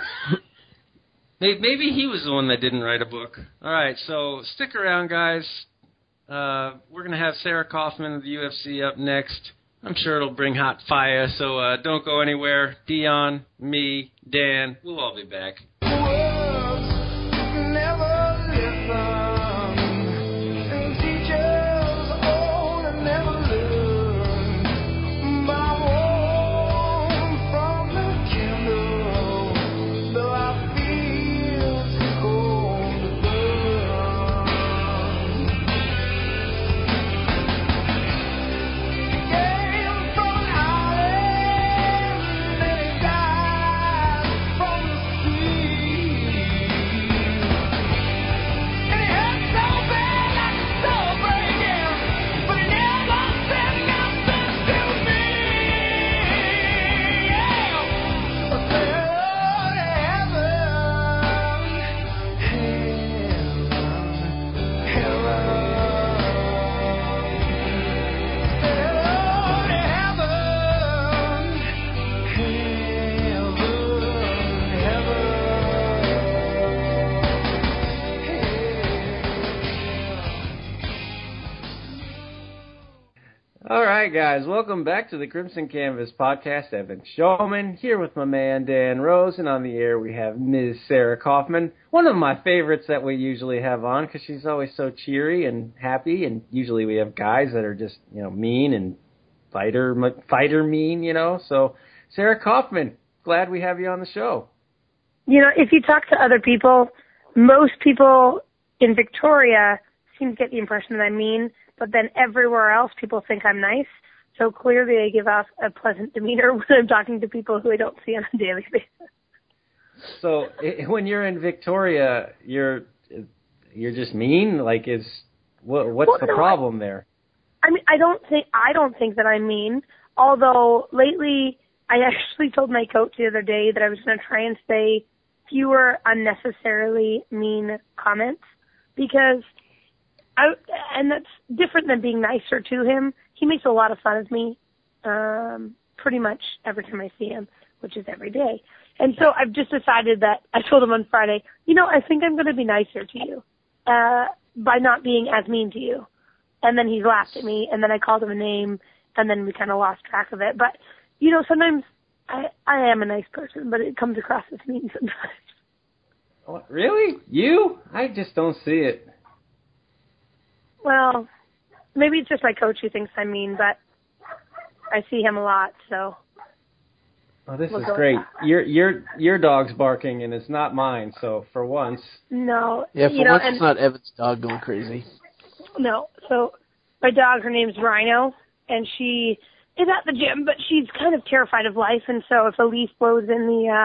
Maybe he was the one that didn't write a book. All right, so stick around, guys. We're going to have Sarah Kaufman of the UFC up next. I'm sure it'll bring hot fire, so don't go anywhere. Dion, me, Dan, we'll all be back. Down right, guys, welcome back to the Crimson Canvas podcast. Evan Showman here with my man Dan Rose, and on the air we have Ms. Sarah Kaufman, one of my favorites that we usually have on because she's always so cheery and happy, and usually we have guys that are just, mean and fighter mean, So, Sarah Kaufman, glad we have you on the show. If you talk to other people, most people in Victoria seem to get the impression that I'm mean, but then everywhere else people think I'm nice. So clearly I give off a pleasant demeanor when I'm talking to people who I don't see on a daily basis. So when you're in Victoria, you're just mean? Like, what's the problem there? I mean, I don't think that I'm mean, although lately I actually told my coach the other day that I was going to try and say fewer unnecessarily mean comments, because and that's different than being nicer to him. He makes a lot of fun of me pretty much every time I see him, which is every day. And so I've just decided that I told him on Friday, I think I'm going to be nicer to you by not being as mean to you. And then he laughed at me, and then I called him a name, and then we kind of lost track of it. But, sometimes I am a nice person, but it comes across as mean sometimes. What, really? You? I just don't see it. Well, maybe it's just my coach who thinks I'm mean, but I see him a lot, so. Oh, this is great. Your dog's barking, and it's not mine, so for once. No. Yeah, for once it's not Evan's dog going crazy. No. So my dog, her name's Rhino, and she is at the gym, but she's kind of terrified of life, and so if a leaf blows in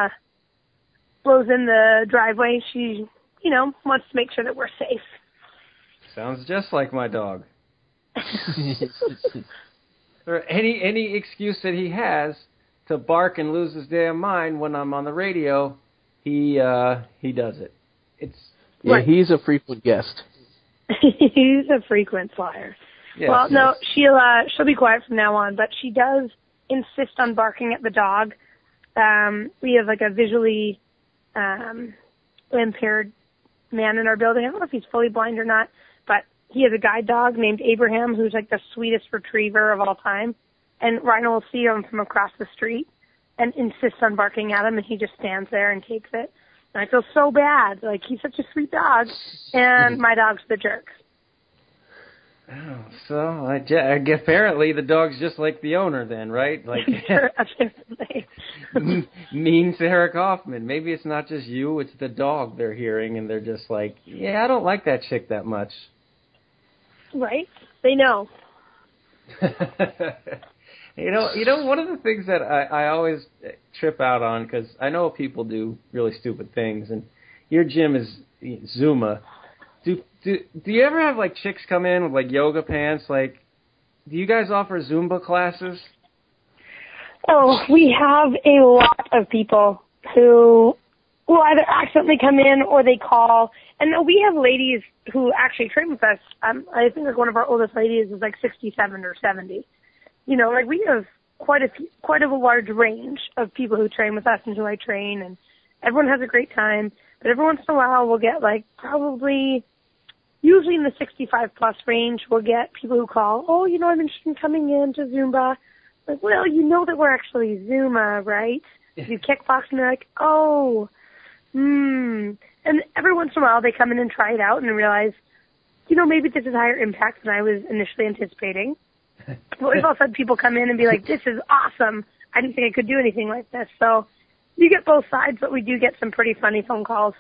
the driveway, she, wants to make sure that we're safe. Sounds just like my dog. Or any excuse that he has to bark and lose his damn mind when I'm on the radio, he does it. Right. He's a frequent guest. He's a frequent flyer. Yes, well, no, she'll be quiet from now on, but she does insist on barking at the dog. We have like a visually impaired man in our building. I don't know if he's fully blind or not, but he has a guide dog named Abraham, who's like the sweetest retriever of all time. And Rhino will see him from across the street and insists on barking at him, and he just stands there and takes it. And I feel so bad. Like, he's such a sweet dog, and my dog's the jerk. Oh, so apparently the dog's just like the owner then, right? Like mean Sarah Kaufman. Maybe it's not just you, it's the dog they're hearing, and they're just like, yeah, I don't like that chick that much. Right? They know. One of the things that I always trip out on, because I know people do really stupid things, and your gym is Zuma. Do you ever have, like, chicks come in with, like, yoga pants? Like, do you guys offer Zumba classes? Oh, we have a lot of people who will either accidentally come in or they call. And we have ladies who actually train with us. I think like one of our oldest ladies is like 67 or 70. Like we have quite a large range of people who train with us and who I train, and everyone has a great time. But every once in a while we'll get like usually in the 65 plus range, we'll get people who call, oh, I'm interested in coming in to Zumba. Like, well, you know that we're actually Zuma, right? You kickbox, and they're like, oh, And every once in a while they come in and try it out and realize, maybe this is higher impact than I was initially anticipating. But we've also had people come in and be like, this is awesome. I didn't think I could do anything like this. So you get both sides, but we do get some pretty funny phone calls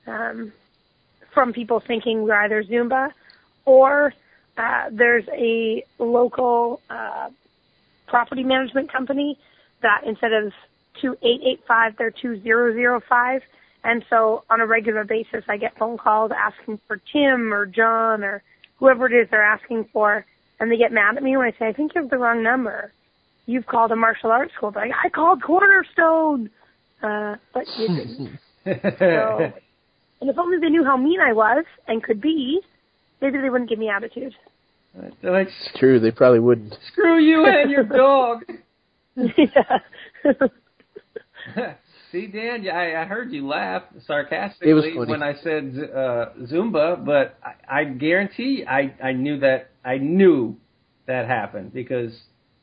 from people thinking we're either Zumba or there's a local property management company that instead of 2885, they're 2005. And so on a regular basis, I get phone calls asking for Tim or John or whoever it is they're asking for. And they get mad at me when I say, I think you have the wrong number. You've called a martial arts school. They're like, I called Cornerstone. But you didn't. So, and if only they knew how mean I was and could be, maybe they wouldn't give me attitude. Like, it's true, they probably wouldn't. Screw you and your dog. Yeah. See, Dan, I heard you laugh sarcastically when I said Zumba, but I guarantee I knew that happened because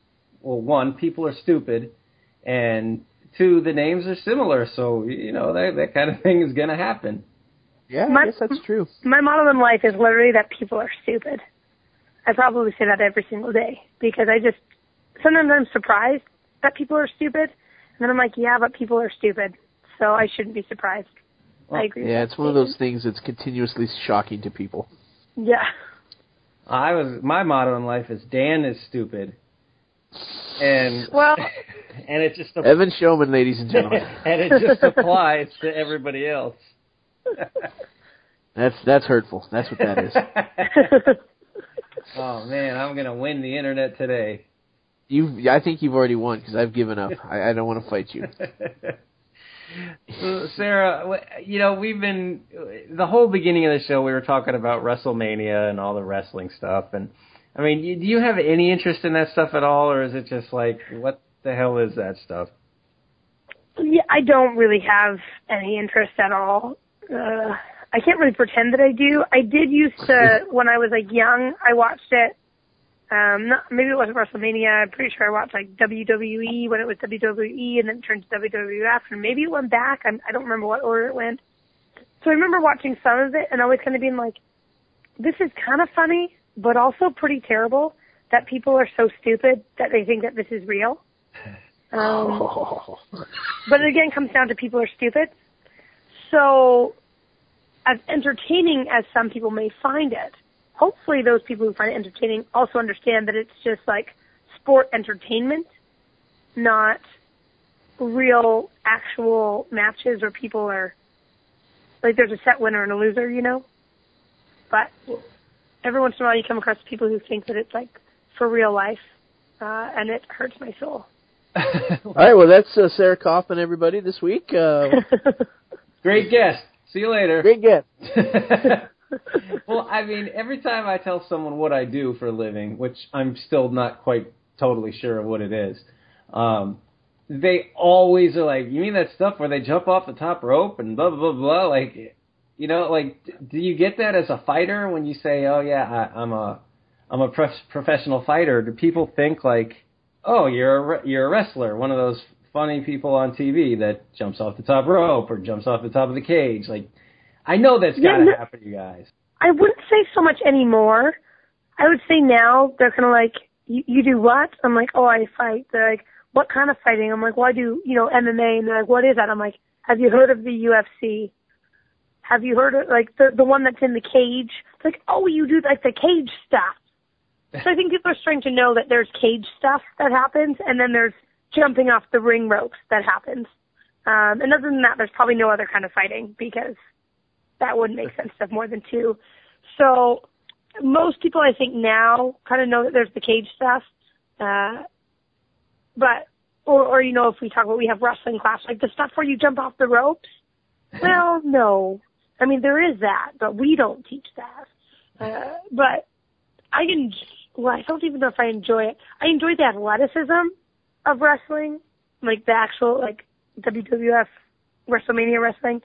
well, one, people are stupid, and two, the names are similar, so, that kind of thing is going to happen. Yeah, I guess that's true. My motto in life is literally that people are stupid. I probably say that every single day, because sometimes I'm surprised that people are stupid, and then I'm like, yeah, but people are stupid, so I shouldn't be surprised. Well, I agree with Yeah, that it's one of those things that's continuously shocking to people. Yeah. My motto in life is Dan is stupid. And Well, and it just Evan Showman, ladies and gentlemen. and it just applies to everybody else. That's hurtful. That's what that is. Oh man, I'm gonna win the internet today. I think you've already won because I've given up. I don't want to fight you. So, Sarah, we've been the whole beginning of the show. We were talking about WrestleMania and all the wrestling stuff, and I mean, do you have any interest in that stuff at all, or is it just like, what the hell is that stuff? yeah, I don't really have any interest at all. I can't really pretend that I do. I did used to, when I was young, I watched it. Maybe it wasn't WrestleMania. I'm pretty sure I watched WWE when it was WWE, and then it turned to WWF, and maybe it went back. I don't remember what order it went. So I remember watching some of it and always kind of being like, this is kind of funny, but also pretty terrible that people are so stupid that they think that this is real. But it again comes down to people are stupid. So as entertaining as some people may find it, hopefully those people who find it entertaining also understand that it's just sport entertainment, not real actual matches where people are there's a set winner and a loser, But every once in a while you come across people who think that it's for real life, and it hurts my soul. All right, well, that's Sarah Kaufman, everybody, this week. Great guest. See you later. Great guest. Well, I mean, every time I tell someone what I do for a living, which I'm still not quite totally sure of what it is, they always are like, you mean that stuff where they jump off the top rope and blah, blah, blah, blah? Do you get that as a fighter when you say, oh, yeah, I'm a professional fighter? Do people think oh, you're a wrestler, one of those funny people on TV that jumps off the top rope or jumps off the top of the cage? I know that's got to happen to you guys. I wouldn't say so much anymore. I would say now they're kind of you do what? I'm like, oh, I fight. They're like, what kind of fighting? I'm like, well, I do, MMA. And they're like, what is that? I'm like, have you heard of the UFC? Have you heard of, the one that's in the cage? It's like, oh, you do, the cage stuff. So I think people are starting to know that there's cage stuff that happens, and then there's jumping off the ring ropes that happens. And other than that, there's probably no other kind of fighting, because that wouldn't make sense to have more than two. So most people, I think, now kind of know that there's the cage stuff. But, if we talk about, we have wrestling class, the stuff where you jump off the ropes. Well, no. I mean, there is that, but we don't teach that. But I don't even know if I enjoy it. I enjoy the athleticism of wrestling, the actual, WWF WrestleMania wrestling.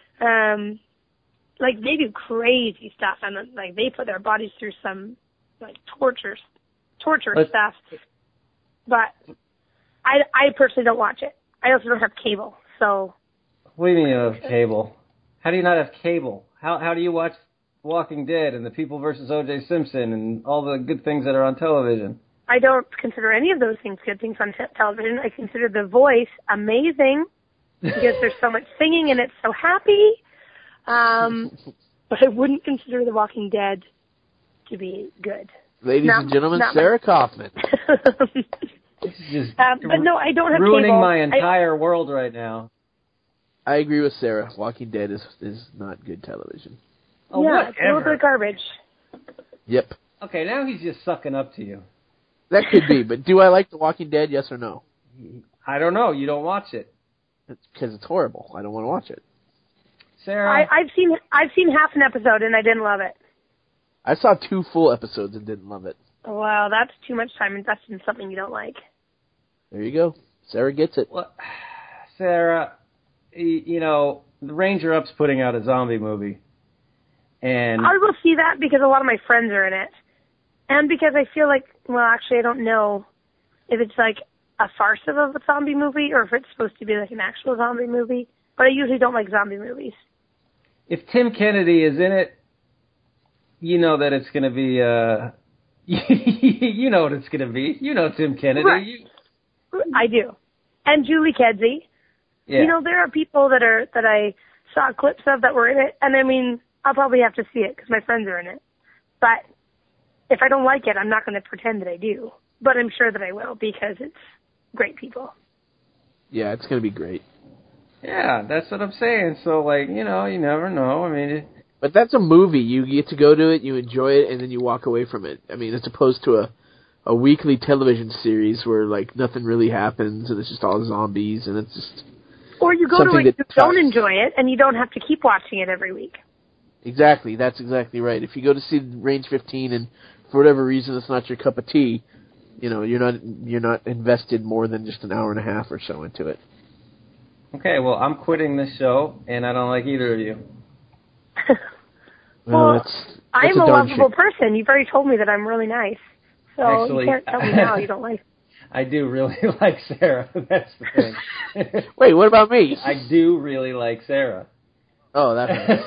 They do crazy stuff, and they put their bodies through some torture stuff. But I personally don't watch it. I also don't have cable, so. What do you mean you don't have cable? How do you not have cable? How do you watch Walking Dead and The People versus O.J. Simpson and all the good things that are on television? I don't consider any of those things good things on television. I consider The Voice amazing because there's so much singing and it's so happy. But I wouldn't consider The Walking Dead to be good. Ladies and gentlemen, Sarah Kaufman. But no, I don't have ruining cable. My entire world right now. I agree with Sarah. Walking Dead is not good television. Oh, yeah, it's a little bit of garbage. Yep. Okay, now he's just sucking up to you. That could be, but do I like The Walking Dead, yes or no? I don't know. You don't watch it. It's because it's horrible. I don't want to watch it. Sarah? I've seen half an episode and I didn't love it. I saw 2 full episodes and didn't love it. Wow, that's too much time invested in something you don't like. There you go. Sarah gets it. Well, Sarah, the Ranger Up's putting out a zombie movie. And I will see that because a lot of my friends are in it. And because I feel actually I don't know. if it's like a farce of a zombie movie or if it's supposed to be like an actual zombie movie. But I usually don't like zombie movies. If Tim Kennedy is in it, you know that it's going to be, you know what it's going to be. You know Tim Kennedy. Right. I do. And Julie Kedzie. Yeah. You know, there are people that I saw clips of that were in it, and I mean, I'll probably have to see it because my friends are in it. But if I don't like it, I'm not going to pretend that I do. But I'm sure that I will because it's great people. Yeah, it's going to be great. Yeah, that's what I'm saying. So, like, you know, you never know. I mean, but that's a movie. You get to go to it, you enjoy it, and then you walk away from it. I mean, as opposed to a weekly television series where, like, nothing really happens and it's just all zombies and it's just... Or you go to it, you don't enjoy it, and you don't have to keep watching it every week. Exactly. That's exactly right. If you go to see Range 15 and for whatever reason it's not your cup of tea, you know, you're not invested more than just an hour and a half or so into it. Okay, well, I'm quitting this show, and I don't like either of you. Well, that's I'm a lovable person. You've already told me that I'm really nice. So Actually, you can't tell me now you don't like. I do really like Sarah. That's the thing. Wait, what about me? I do really like Sarah. Oh, that hurts.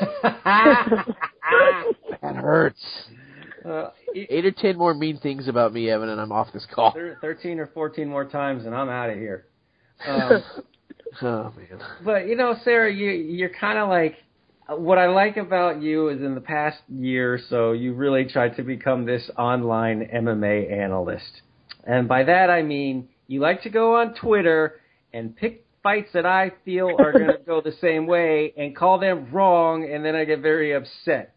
That hurts. 8 or 10 more mean things about me, Evan, and I'm off this call. 13 or 14 more times, and I'm out of here. Oh, man. But, you know, Sarah, you're kind of like, what I like about you is in the past year or so, you really tried to become this online MMA analyst. And by that I mean you like to go on Twitter and pick fights that I feel are going to go the same way and call them wrong, and then I get very upset.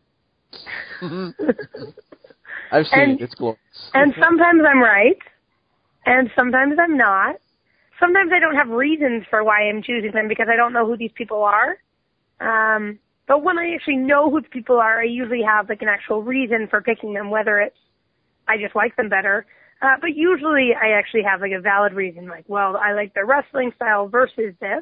I've seen it. It's glorious. And sometimes I'm right, and sometimes I'm not. Sometimes I don't have reasons for why I'm choosing them because I don't know who these people are. But when I actually know who the people are, I usually have like an actual reason for picking them, whether it's I just like them better. But usually I actually have like a valid reason, like, well, I like their wrestling style versus this.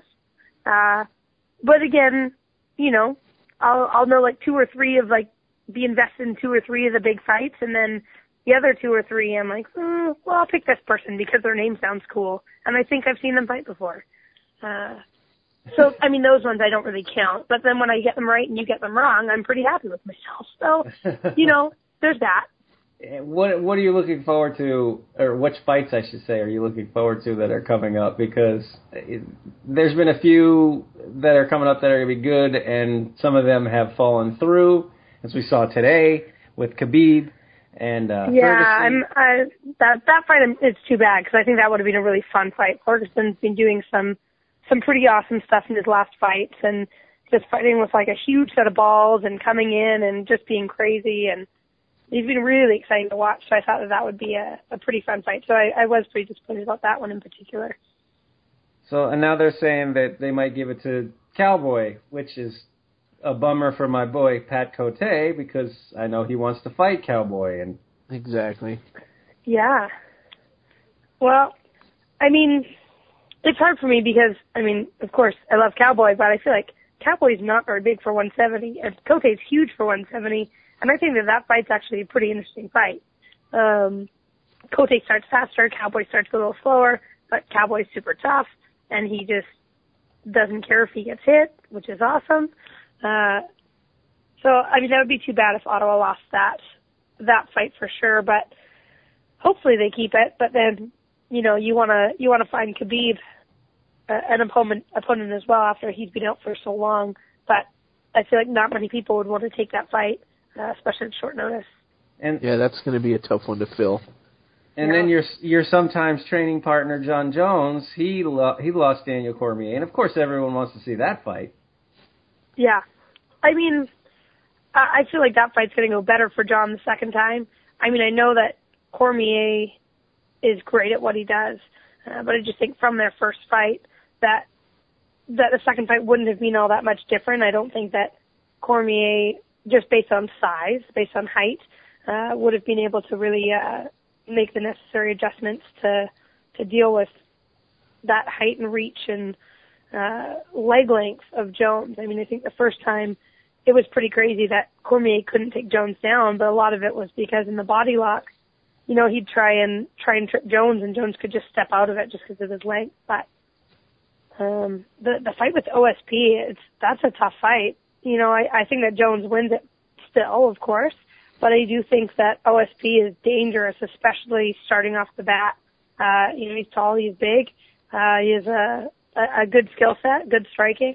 But again, you know, I'll know like 2 or 3 of like, be invested in 2 or 3 of the big fights, and then the other 2 or 3 I'm like, well, I'll pick this person because their name sounds cool, and I think I've seen them fight before. So, I mean, those ones I don't really count, but then when I get them right and you get them wrong, I'm pretty happy with myself. So, you know, there's that. What are you looking forward to, or which fights, I should say, are you looking forward to that are coming up? Because there's been a few that are coming up that are going to be good, and some of them have fallen through, as we saw today with Khabib and Ferguson. That fight is too bad because I think that would have been a really fun fight. Ferguson's been doing some pretty awesome stuff in his last fights, and just fighting with like a huge set of balls and coming in and just being crazy, and he's been really exciting to watch, so I thought that would be a pretty fun fight. So I was pretty disappointed about that one in particular. So, and now they're saying that they might give it to Cowboy, which is a bummer for my boy Pat Cote, because I know he wants to fight Cowboy. And exactly. Yeah. Well, I mean, it's hard for me because, I mean, of course, I love Cowboy, but I feel like Cowboy's not very big for 170, and Cote's huge for 170. And I think that fight's actually a pretty interesting fight. Cote starts faster, Cowboy starts a little slower, but Cowboy's super tough, and he just doesn't care if he gets hit, which is awesome. So, I mean, that would be too bad if Ottawa lost that fight for sure, but hopefully they keep it. But then, you know, you wanna find Khabib an opponent as well after he's been out for so long. But I feel like not many people would want to take that fight. Especially at short notice. And yeah, that's going to be a tough one to fill. And then your sometimes training partner John Jones, he lost Daniel Cormier, and of course everyone wants to see that fight. Yeah, I mean, I feel like that fight's going to go better for John the second time. I mean, I know that Cormier is great at what he does, but I just think from their first fight that the second fight wouldn't have been all that much different. I don't think that Cormier, just based on size, based on height, would have been able to really make the necessary adjustments to deal with that height and reach and leg length of Jones. I mean, I think the first time it was pretty crazy that Cormier couldn't take Jones down, but a lot of it was because in the body lock, he'd try and trip Jones, and Jones could just step out of it just because of his length. But the fight with OSP, that's a tough fight. I think that Jones wins it still, of course, but I do think that OSP is dangerous, especially starting off the bat. He's tall, he's big, he has a good skill set, good striking.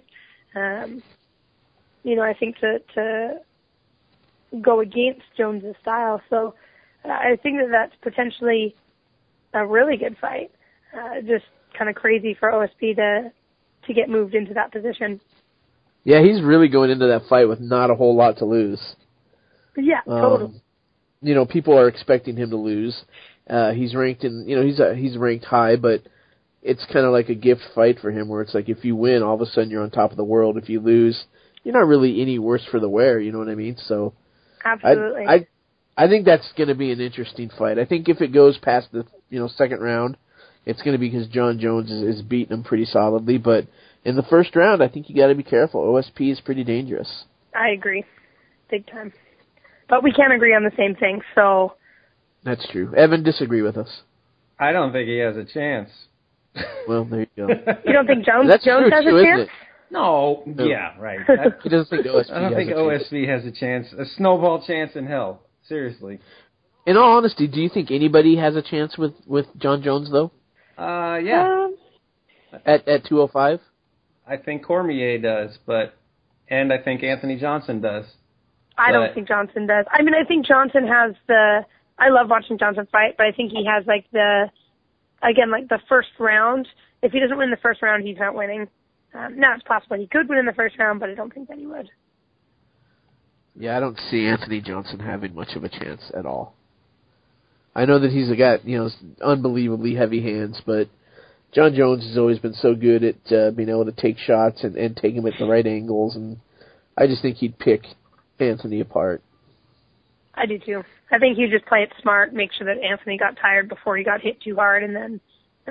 I think to go against Jones's style. So I think that that's potentially a really good fight. Just kind of crazy for OSP to get moved into that position. Yeah, he's really going into that fight with not a whole lot to lose. Yeah, totally. People are expecting him to lose. He's ranked he's ranked high, but it's kind of like a gift fight for him, where it's like if you win, all of a sudden you're on top of the world. If you lose, you're not really any worse for the wear. You know what I mean? So, absolutely. I think that's going to be an interesting fight. I think if it goes past the second round, it's going to be because John Jones is beating him pretty solidly. But in the first round, I think you got to be careful. OSP is pretty dangerous. I agree, big time. But we can't agree on the same thing, so. That's true. Evan, disagree with us. I don't think he has a chance. Well, there you go. You don't think Jones That's has true, a chance? No. Yeah, right. He doesn't think OSP I don't think OSP has a chance. A snowball chance in hell. Seriously. In all honesty, do you think anybody has a chance with John Jones, though? Yeah. At 205? I think Cormier does, and I think Anthony Johnson does. I don't think Johnson does. I mean, I think Johnson has I love watching Johnson fight, but I think he has the first round. If he doesn't win the first round, he's not winning. Now, it's possible he could win in the first round, but I don't think that he would. Yeah, I don't see Anthony Johnson having much of a chance at all. I know that he's got, unbelievably heavy hands, but John Jones has always been so good at being able to take shots and take them at the right angles, and I just think he'd pick Anthony apart. I do too. I think he'd just play it smart, make sure that Anthony got tired before he got hit too hard, and then,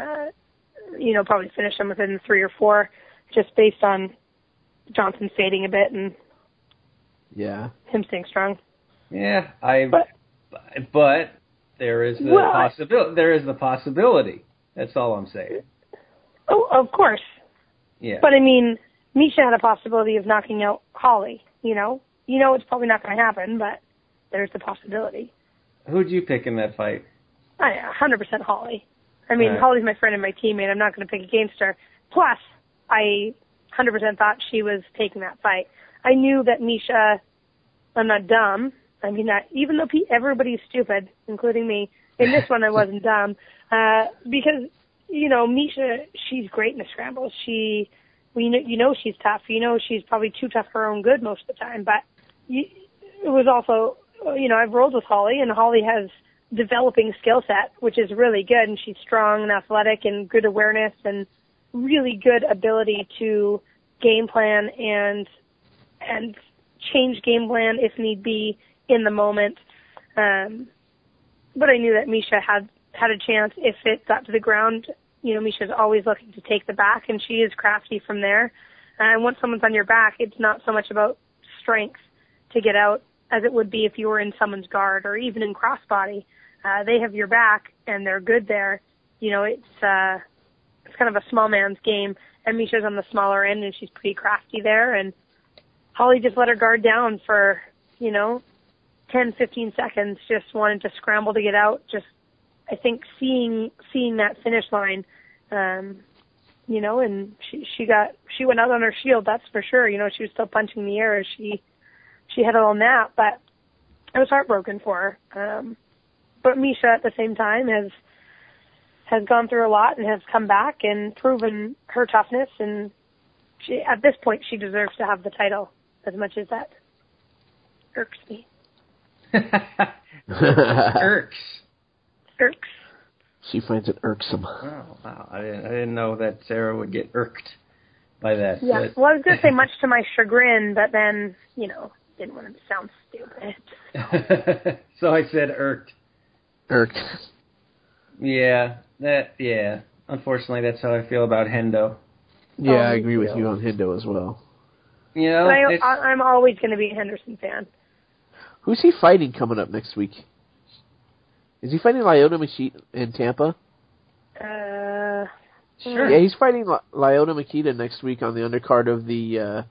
probably finish him within 3 or 4, just based on Johnson fading a bit and him staying strong. Yeah, but there is the possibility. There is the possibility. That's all I'm saying. Oh, of course. Yeah. But I mean, Misha had a possibility of knocking out Holly. It's probably not going to happen, but there's the possibility. Who'd you pick in that fight? 100% Holly. I mean, Holly's my friend and my teammate. I'm not going to pick against her. Plus, I 100% thought she was taking that fight. I knew that Misha, I'm not dumb. I mean, even though everybody's stupid, including me, in this one I wasn't dumb. Because, Misha, she's great in the scrambles. She's tough. She's probably too tough for her own good most of the time. But it was also, I've rolled with Holly, and Holly has developing skill set, which is really good, and she's strong and athletic and good awareness and really good ability to game plan and change game plan if need be in the moment. But I knew that Misha had a chance if it got to the ground. Misha's always looking to take the back, and she is crafty from there. And once someone's on your back, it's not so much about strength to get out as it would be if you were in someone's guard or even in crossbody. They have your back, and they're good there. It's kind of a small man's game, and Misha's on the smaller end, and she's pretty crafty there. And Holly just let her guard down for, 10, 15 seconds, just wanted to scramble to get out. Just, I think, seeing that finish line, and she went out on her shield, that's for sure. She was still punching the air as she had a little nap, but I was heartbroken for her. But Misha, at the same time, has gone through a lot and has come back and proven her toughness, and at this point, she deserves to have the title, as much as that irks me. Irks. She finds it irksome. Oh, wow. I didn't know that Sarah would get irked by that. Yeah. Well, I was going to say much to my chagrin, but then, didn't want to sound stupid. So I said irked. Irked. Yeah. Unfortunately, that's how I feel about Hendo. Yeah, I agree with you on Hendo as well. I'm always going to be a Henderson fan. Who's he fighting coming up next week? Is he fighting Lyoto Machida in Tampa? Sure. Yeah, he's fighting Lyoto Machida next week on the undercard of the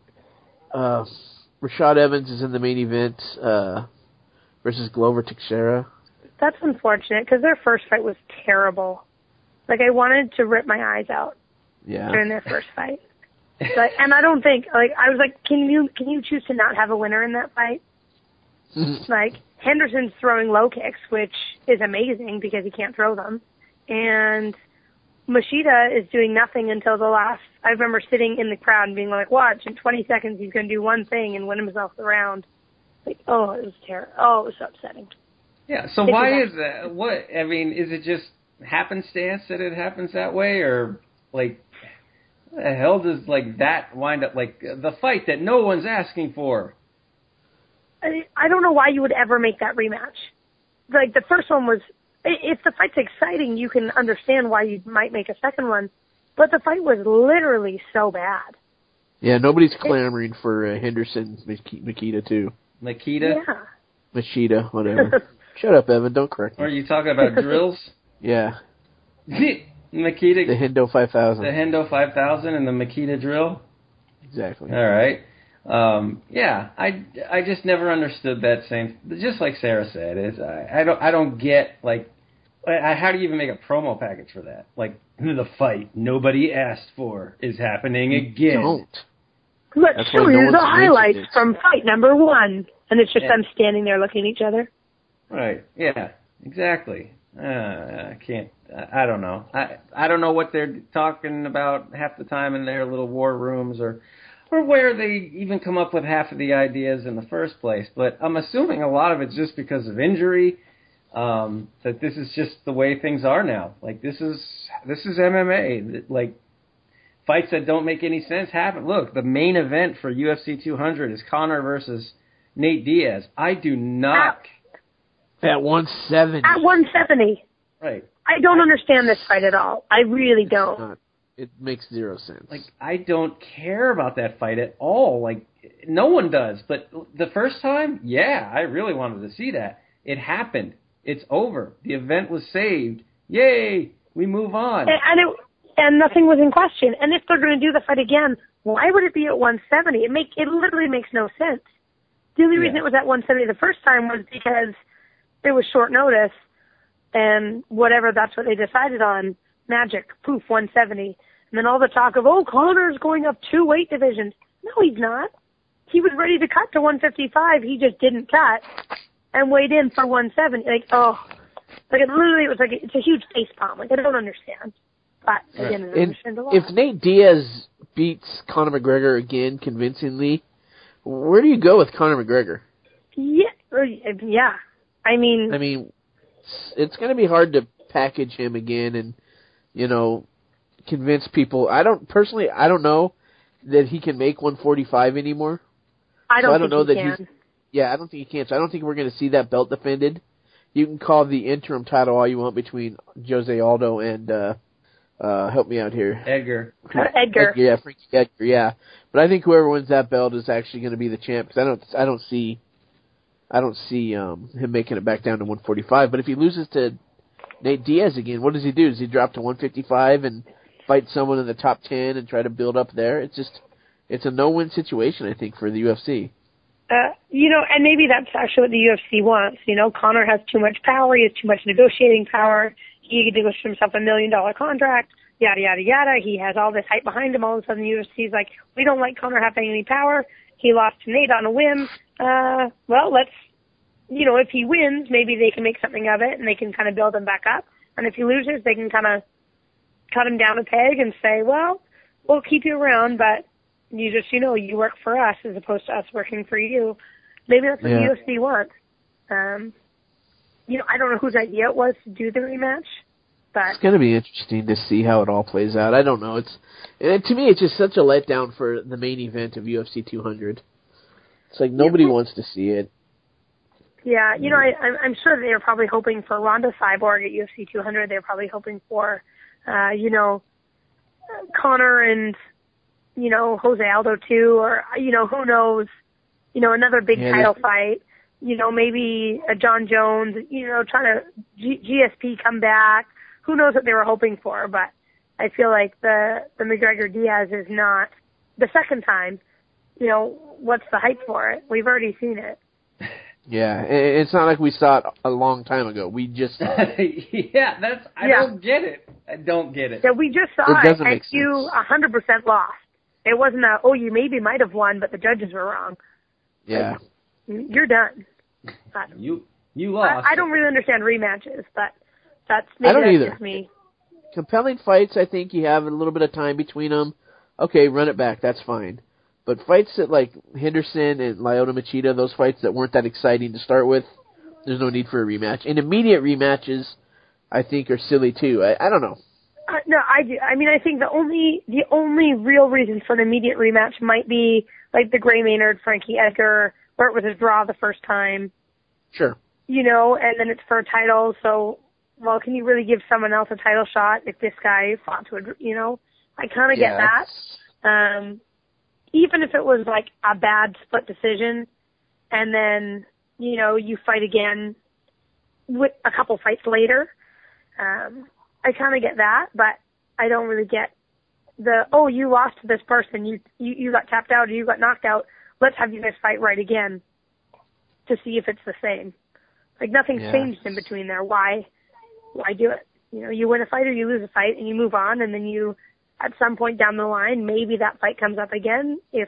Rashad Evans is in the main event versus Glover Teixeira. That's unfortunate because their first fight was terrible. Like, I wanted to rip my eyes out during their first fight. But, and I don't think, like, I was like, can you choose to not have a winner in that fight? Like, Henderson's throwing low kicks, which is amazing because he can't throw them. And Machida is doing nothing until the last. I remember sitting in the crowd and being like, watch, in 20 seconds he's going to do one thing and win himself the round. Like, oh, it was terrible. Oh, it was so upsetting. Yeah, so why is that? What, I mean, is it just happenstance that it happens that way? Or, like, what the hell does, like, that wind up, like, the fight that no one's asking for? I don't know why you would ever make that rematch. Like, the first one was, if the fight's exciting, you can understand why you might make a second one. But the fight was literally so bad. Yeah, nobody's clamoring for Henderson Makita, too. Makita? Yeah. Machida, whatever. Shut up, Evan. Don't correct me. Are you talking about drills? Yeah. Makita. The Hendo 5000. The Hendo 5000 and the Makita drill? Exactly. All right. Yeah, I just never understood that same. Just like Sarah said, I don't get, like, how do you even make a promo package for that? Like, the fight nobody asked for is happening again. Don't. Let's show you the highlights from fight number 1, and it's just them standing there looking at each other. Right. Yeah. Exactly. I can't. I don't know. I don't know what they're talking about half the time in their little war rooms, or where they even come up with half of the ideas in the first place. But I'm assuming a lot of it's just because of injury. That this is just the way things are now. Like, this is MMA. Like, fights that don't make any sense happen. Look, the main event for UFC 200 is Conor versus Nate Diaz. I do not. At 170. At 170. Right. I don't understand this fight at all. I really don't. It makes zero sense. Like, I don't care about that fight at all. Like, no one does. But the first time, yeah, I really wanted to see that. It happened. It's over. The event was saved. Yay! We move on. And nothing was in question. And if they're going to do the fight again, why would it be at 170? It literally makes no sense. The only reason it was at 170 the first time was because it was short notice, and whatever, that's what they decided on. Magic, poof, 170. And then all the talk of, Conor's going up 2 weight divisions. No, he's not. He was ready to cut to 155. He just didn't cut and weighed in for 170. Like, it literally was like, it's a huge face palm. Like, I don't understand. But I didn't understand a lot. If Nate Diaz beats Conor McGregor again convincingly, where do you go with Conor McGregor? Yeah. I mean, it's going to be hard to package him again and, convince people. I don't know that he can make 145 anymore. I don't think he can. I don't think he can. So I don't think we're going to see that belt defended. You can call the interim title all you want between Jose Aldo and help me out here. Edgar. Yeah, Frankie Edgar. Yeah, but I think whoever wins that belt is actually going to be the champ because I don't see him making it back down to 145. But if he loses to Nate Diaz again, what does he do? Does he drop to 155 and fight someone in the top 10 and try to build up there? It's a no-win situation, I think, for the UFC. And maybe that's actually what the UFC wants. Conor has too much power. He has too much negotiating power. He could negotiate himself $1 million contract, yada, yada, yada. He has all this hype behind him. All of a sudden, the UFC's like, we don't like Conor having any power. He lost to Nate on a whim. Well, let's, if he wins, maybe they can make something of it and they can kind of build him back up. And if he loses, they can kind of cut him down a peg and say, well, we'll keep you around, but you just, you work for us as opposed to us working for you. Maybe that's what the UFC wants. I don't know whose idea it was to do the rematch, but it's going to be interesting to see how it all plays out. I don't know. To me, it's just such a letdown for the main event of UFC 200. It's like nobody wants to see it. Yeah, I'm sure they were probably hoping for Ronda Cyborg at UFC 200. They were probably hoping for, Conor and, Jose Aldo too, or, who knows, another big title fight. maybe a John Jones, trying to GSP come back. Who knows what they were hoping for, but I feel like the McGregor-Diaz is not the second time. What's the hype for it? We've already seen it. Yeah, it's not like we saw it a long time ago. We just yeah, I don't get it. I don't get it. Yeah, we just saw it, and you 100% lost. It wasn't you maybe might have won, but the judges were wrong. Yeah. You're done. You lost. I don't really understand rematches, but that's just me. Compelling fights, I think you have a little bit of time between them. Okay, run it back. That's fine. But fights that like Henderson and Lyoto Machida, those fights that weren't that exciting to start with, there's no need for a rematch. And immediate rematches, I think, are silly too. I don't know. No, I do. I mean, I think the only real reason for an immediate rematch might be like the Gray Maynard, Frankie Edgar, where it was a draw the first time. Sure. And then it's for a title. So, can you really give someone else a title shot if this guy fought to I kind of get that. Even if it was like a bad split decision, and then you fight again with a couple fights later. I kind of get that, but I don't really get you lost to this person, you got tapped out or you got knocked out. Let's have you guys fight right again to see if it's the same. Like nothing's changed in between there. Why do it? You win a fight or you lose a fight and you move on, and then you, at some point down the line, maybe that fight comes up again if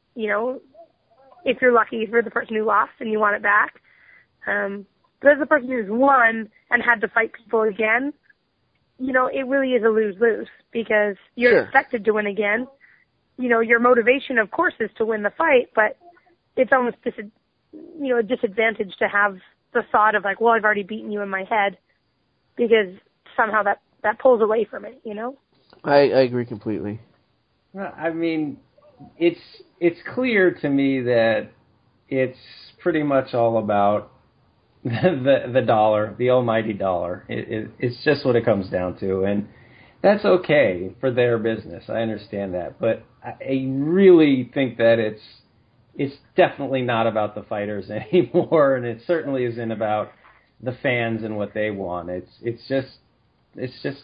you're lucky for the person who lost and you want it back. But as the person who's won and had to fight people again, it really is a lose-lose because you're expected to win again. Your motivation, of course, is to win the fight, but it's almost a disadvantage to have the thought of like, well, I've already beaten you in my head, because somehow that pulls away from it, I agree completely. Well, I mean, it's clear to me that it's pretty much all about the dollar, the almighty dollar. It's just what it comes down to, and that's okay for their business. I understand that, but I really think that it's definitely not about the fighters anymore, and it certainly isn't about the fans and what they want. It's just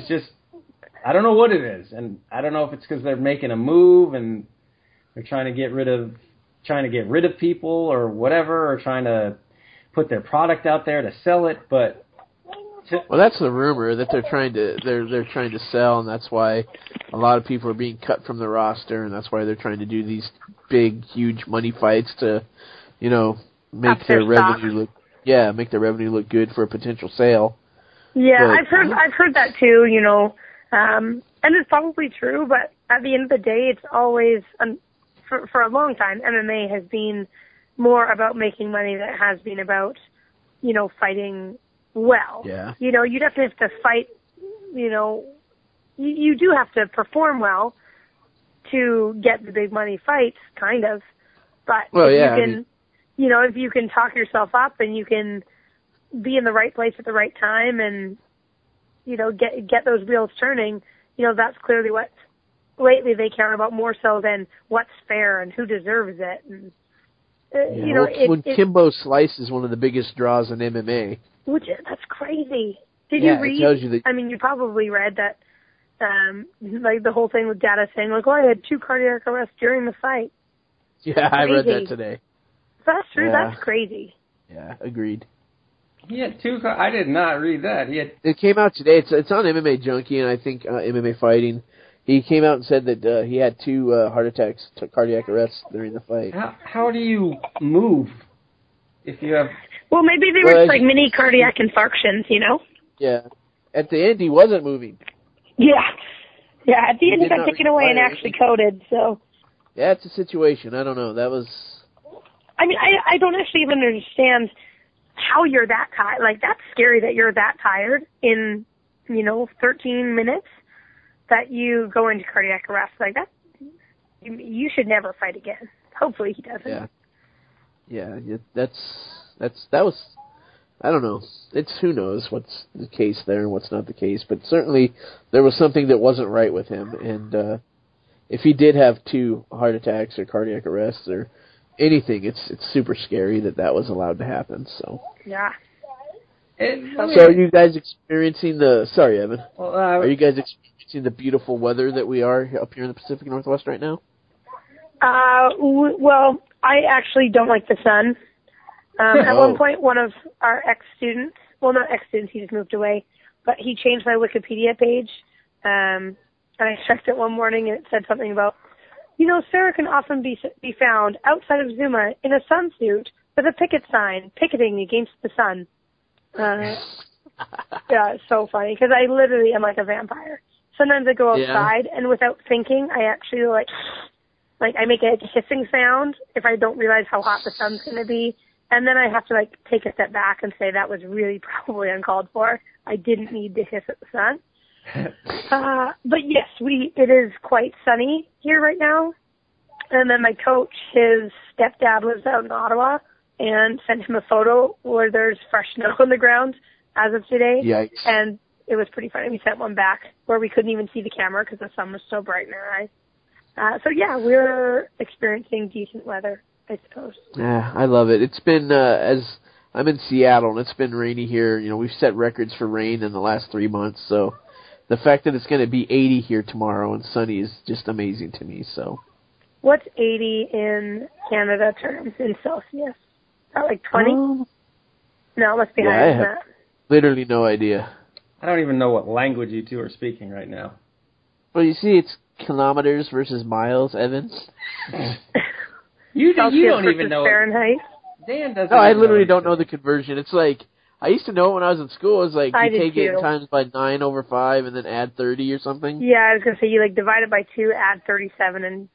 I don't know what it is, and I don't know if it's because they're making a move and they're trying to get rid of people or whatever, or trying to put their product out there to sell it. But well, that's the rumor that they're trying to sell, and that's why a lot of people are being cut from the roster, and that's why they're trying to do these big, huge money fights to, make their revenue look good for a potential sale. Yeah, but I've heard that too. And it's probably true, but at the end of the day, it's always for a long time, MMA has been more about making money than it has been about, fighting well. Yeah. You definitely have to fight, you do have to perform well to get the big money fights, kind of. But if you can talk yourself up and you can be in the right place at the right time and, get those wheels turning, that's clearly what lately they care about more so than what's fair and who deserves it. And, when Kimbo Slice is one of the biggest draws in MMA. That's crazy. Did you read? It tells you that. I mean, you probably read that, like the whole thing with Data saying, like, I had 2 cardiac arrests during the fight. Yeah, I read that today. If that's true. Yeah. That's crazy. Yeah, agreed. He had 2. I did not read that. It came out today. It's on MMA Junkie, and I think MMA Fighting. He came out and said that he had 2 heart attacks, cardiac arrests during the fight. How do you move if you have? Well, maybe they were just like mini cardiac infarctions, Yeah. At the end, he wasn't moving. Yeah. Yeah, at the end he got taken away and actually coded, so. Yeah, it's a situation. I don't know. That was. I mean, I don't actually even understand how you're that tired. Like, that's scary that you're that tired in, 13 minutes that you go into cardiac arrest. Like, that, you should never fight again. Hopefully he doesn't. Yeah. Yeah, that was, I don't know. Who knows what's the case there and what's not the case, but certainly there was something that wasn't right with him, and if he did have 2 heart attacks or cardiac arrests or anything, it's super scary that was allowed to happen. So. Yeah. So are you guys experiencing the? Sorry, Evan. Well, are you guys experiencing the beautiful weather that we are up here in the Pacific Northwest right now? Well, I actually don't like the sun. At one point, one of our ex-students, well, not ex-students, he just moved away, but he changed my Wikipedia page, and I checked it one morning, and it said something about, Sarah can often be found outside of Zuma in a sunsuit with a picket sign, picketing against the sun. Yeah, it's so funny, because I literally am like a vampire. Sometimes I go outside, and without thinking, I actually, like I make a hissing sound if I don't realize how hot the sun's going to be. And then I have to, take a step back and say that was really probably uncalled for. I didn't need to hiss at the sun. But yes, it is quite sunny here right now. And then my coach, his stepdad lives out in Ottawa, and sent him a photo where there's fresh snow on the ground as of today. Yikes. And it was pretty funny. We sent one back where we couldn't even see the camera because the sun was so bright in our eyes. So yeah, we're experiencing decent weather, I suppose. Yeah, I love it. It's been, as I'm in Seattle, and it's been rainy here. We've set records for rain in the last 3 months, so the fact that it's going to be 80 here tomorrow and sunny is just amazing to me, so. What's 80 in Canada terms, in Celsius? Is that 20? No, it must be higher than that. Literally no idea. I don't even know what language you two are speaking right now. Well, you see, it's kilometers versus miles, Evan. You don't even know Fahrenheit. Dan doesn't. No, I literally don't know the conversion. It's I used to know it when I was in school. It's you take it times by 9 over 5 and then add 30 or something. Yeah, I was going to say you divide it by 2, add 37, and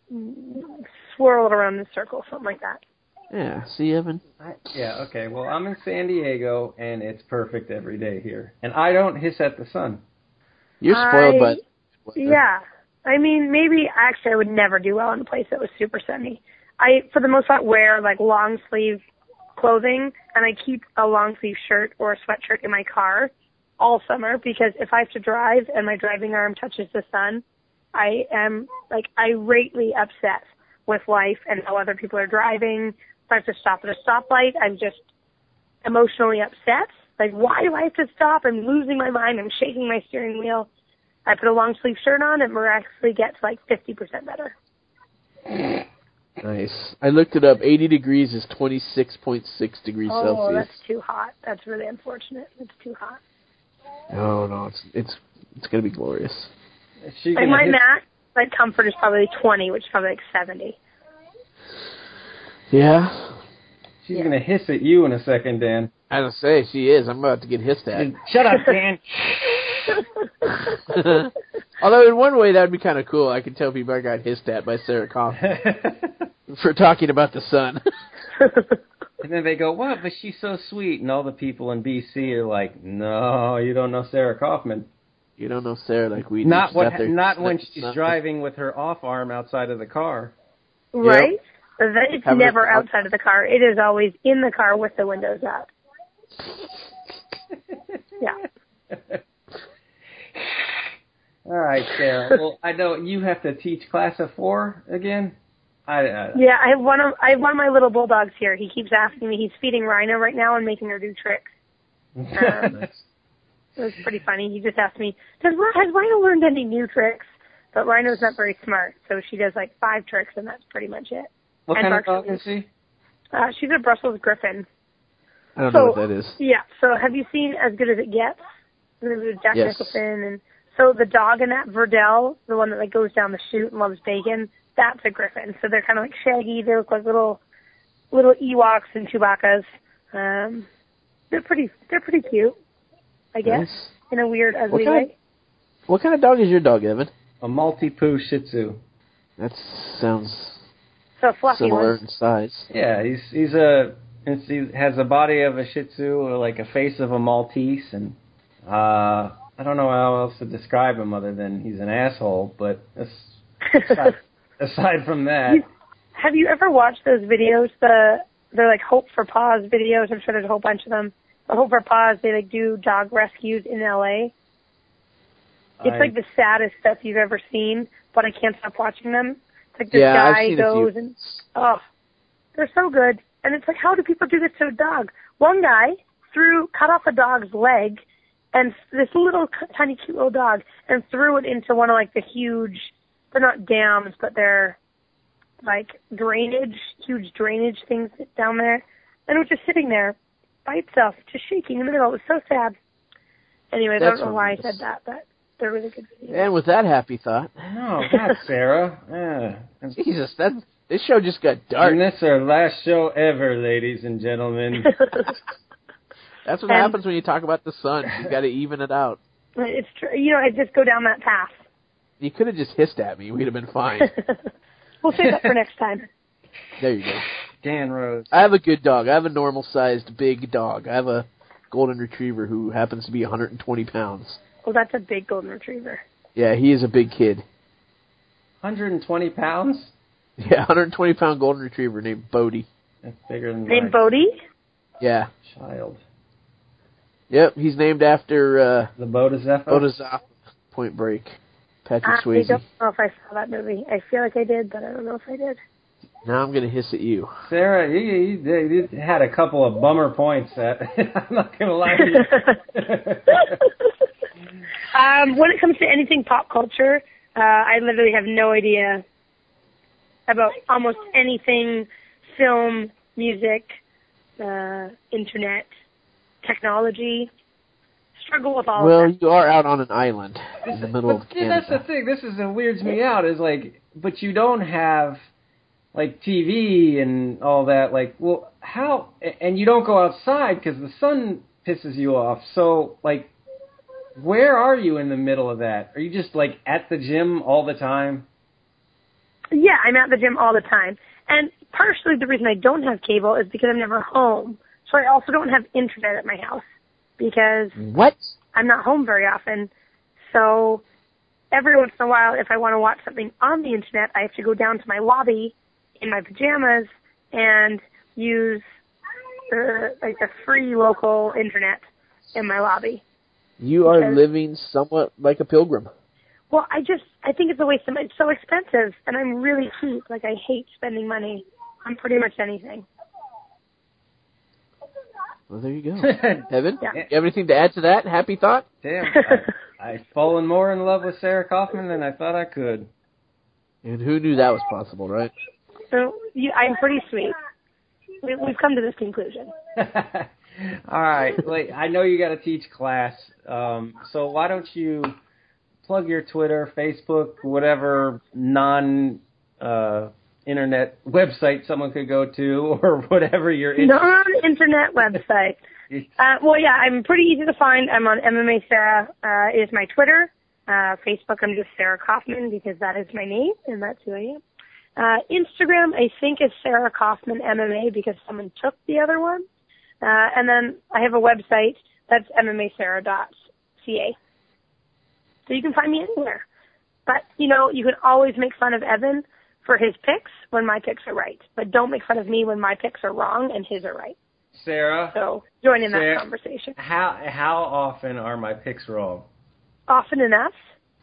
swirl it around in a circle, something like that. Yeah, see, Evan? Okay. Well, I'm in San Diego, and it's perfect every day here. And I don't hiss at the sun. You're spoiled by... Yeah. I mean, maybe, actually, I would never do well in a place that was super sunny. I, for the most part, wear, long sleeve clothing, and I keep a long sleeve shirt or a sweatshirt in my car all summer, because if I have to drive and my driving arm touches the sun, I am, irately upset with life and how other people are driving. If I have to stop at a stoplight, I'm just emotionally upset. Why do I have to stop? I'm losing my mind. I'm shaking my steering wheel. I put a long sleeve shirt on, it miraculously gets 50% better. Nice. I looked it up. 80 degrees is 26.6 degrees Celsius. Oh, that's too hot. That's really unfortunate. It's too hot. No, it's going to be glorious. My max, comfort is probably 20, which is probably 70. Yeah. She's going to hiss at you in a second, Dan. I was going to say, she is. I'm about to get hissed at. Shut up, Dan. Although in one way that would be kind of cool. I could tell people I got hissed at by Sarah Kaufman for talking about the sun. And then they go, what? But she's so sweet. And all the people in B.C. are like, no, you don't know Sarah Kaufman. You don't know Sarah like we do. Not when she's driving with her off arm outside of the car. Right? Yep. It's never outside of the car. It is always in the car with the windows up. Yeah. All right, Sarah. Well, I know you have to teach class of 4 again. Yeah, I have one of my little bulldogs here. He keeps asking me. He's feeding Rhino right now and making her do tricks. It was pretty funny. He just asked me, has Rhino learned any new tricks? But Rhino's not very smart, so she does 5 tricks, and that's pretty much it. What kind of dog is she? She's a Brussels Griffin. I don't know what that is. Yeah, so have you seen As Good as It Gets? There's Jack Nicholson, and so the dog in that, Verdell, the one that goes down the chute and loves bacon, that's a Griffin. So they're kind of shaggy. They look like little Ewoks and Chewbacca's. They're pretty cute, I guess, nice. In a weird, ugly way. What kind of dog is your dog, Evan? A Maltipoo Shih Tzu. That sounds fluffy similar in size. Yeah, he has a body of a Shih Tzu, or a face of a Maltese, and I don't know how else to describe him other than he's an asshole. But aside from that, have you ever watched those videos? They're Hope for Paws videos. I'm sure there's a whole bunch of them. The Hope for Paws, they do dog rescues in LA. It's the saddest stuff you've ever seen, but I can't stop watching them. It's this guy goes and They're so good. And it's like, how do people do this to a dog? One guy cut off a dog's leg, and this little tiny cute little dog, and threw it into one of like the huge, they're not dams, but they're like huge drainage things down there. And it was just sitting there by itself, just shaking in the middle. It was so sad. Anyways, I don't know why I said that, but they're really good videos. And with that happy thought. No, not Sarah. Jesus, this show just got dark. And this is our last show ever, ladies and gentlemen. That's what happens when you talk about the sun. You got to even it out. It's true. I just go down that path. You could have just hissed at me. We'd have been fine. We'll save that for next time. There you go. Dan Rose. I have a good dog. I have a normal-sized big dog. I have a golden retriever who happens to be 120 pounds. Oh, that's a big golden retriever. Yeah, he is a big kid. 120 pounds? Yeah, 120-pound golden retriever named Bodie. That's bigger than named Bodie? Yeah. Child. Yep, he's named after the Bodhisattva? Bodhisattva, Point Break. Patrick Swayze. I don't know if I saw that movie. I feel like I did, but I don't know if I did. Now I'm going to hiss at you. Sarah, you had a couple of bummer points that I'm not going to lie to you. When it comes to anything pop culture, I literally have no idea about almost anything, film, music, internet, technology. Struggle with all of that. Well, you are out on an island in the middle of Canada. That's the thing. This is what weirds me out. Is like, but you don't have like TV and all that. Like, well, how? And you don't go outside because the sun pisses you off. So, like, where are you in the middle of that? Are you just like at the gym all the time? Yeah, I'm at the gym all the time. And partially the reason I don't have cable is because I'm never home. So I also don't have internet at my house because I'm not home very often. So every once in a while, if I want to watch something on the internet, I have to go down to my lobby in my pajamas and use the free local internet in my lobby. You are living somewhat like a pilgrim. Well, I think it's a waste of money. It's so expensive, and I'm really cheap. Like, I hate spending money on pretty much anything. Well, there you go. Evan, Yeah. You have anything to add to that? Happy thought? Damn, I've fallen more in love with Sarah Kaufman than I thought I could. And who knew that was possible, right? So, I'm pretty sweet. We've come to this conclusion. All right. I know you got to teach class, so why don't you plug your Twitter, Facebook, whatever non-internet website someone could go to, or whatever your non-internet website. Well, yeah, I'm pretty easy to find. I'm on MMA Sarah is my Twitter. Facebook, I'm just Sarah Kaufman because that is my name, and that's who I am. Instagram, I think, is Sarah Kaufman MMA because someone took the other one. And then I have a website that's MMASarah.ca. So you can find me anywhere. But, you can always make fun of Evan for his picks when my picks are right. But don't make fun of me when my picks are wrong and his are right. Sarah. So join in that conversation. How often are my picks wrong? Often enough.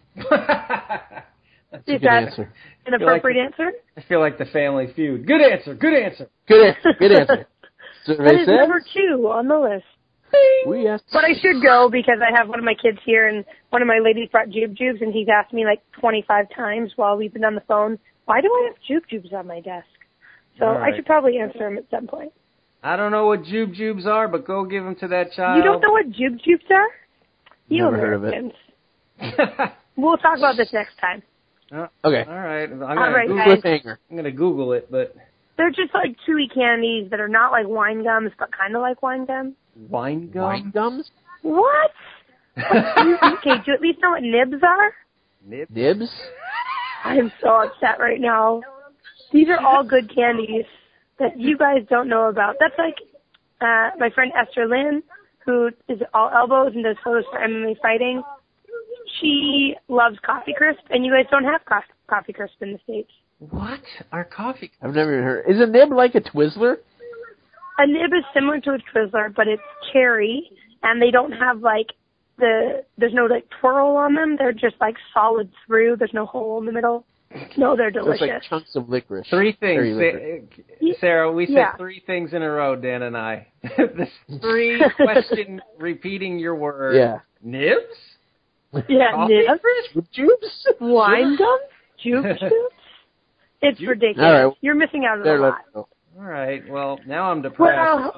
That's a good answer. An appropriate answer? I feel like the Family Feud. Good answer. Good answer. Good answer. Good answer. That is number 2 on the list. But I should go because I have one of my kids here, and one of my ladies brought jubes, and he's asked me like 25 times while we've been on the phone, why do I have jubes on my desk? So I should probably answer him at some point. I don't know what jubes are, but go give them to that child. You don't know what jubes are? You Never heard of it. We'll talk about this next time. Okay. All right. I'm going to Google it, but... They're just like chewy candies that are not like wine gums, but kind of like wine gums. Wine gum? Wine gums? What? Okay, do you at least know what nibs are? Nibs? I am so upset right now. These are all good candies that you guys don't know about. That's like my friend Esther Lynn, who is all elbows and does photos for MMA fighting. She loves Coffee Crisp, and you guys don't have Coffee Crisp in the States. What? Our coffee? I've never even heard. Is a nib like a Twizzler? A nib is similar to a Twizzler, but it's cherry, and they don't have there's no twirl on them. They're just solid through. There's no hole in the middle. No, they're So it's delicious. like chunks of licorice. 3 things. Cherry licorice. Sarah, we said Yeah. 3 things in a row, Dan and I. This 3 question repeating your word. Yeah. Nibs? Yeah, Coffee nibs, Juice? wine gums, juke juice. It's ridiculous. All right. You're missing out on There, a let lot. it go. All right. Well, now I'm depressed. Well,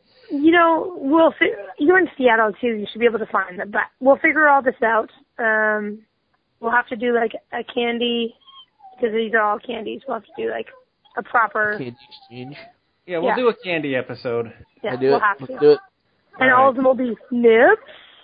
you're in Seattle too. You should be able to find them, but we'll figure all this out. We'll have to do like a candy, because these are all candies. We'll have to do like a proper. Candy exchange. Yeah, we'll Yeah. do a candy episode. Yeah, I do we'll it. have Let's to. do it. And All all right. of them will be nibs.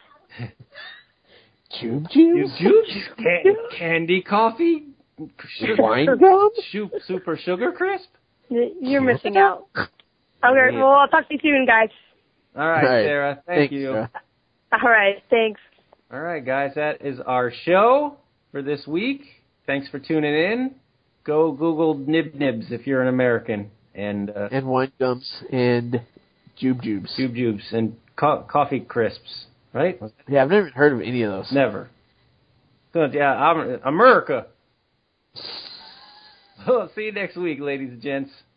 Jube juice? Candy coffee? Wine gum? Super sugar crisp? You're missing out. Okay, well, I'll talk to you soon, guys. All right, All right. Sarah. Thank Thanks, you. Sarah. All right, thanks. All right, guys, that is our show for this week. Thanks for tuning in. Go Google Nibs if you're an American. And And wine gums and Jube Jubes. Jubes and coffee crisps, right? Yeah, I've never even heard of any of those. Never. So, yeah, America. See you next week, ladies and gents.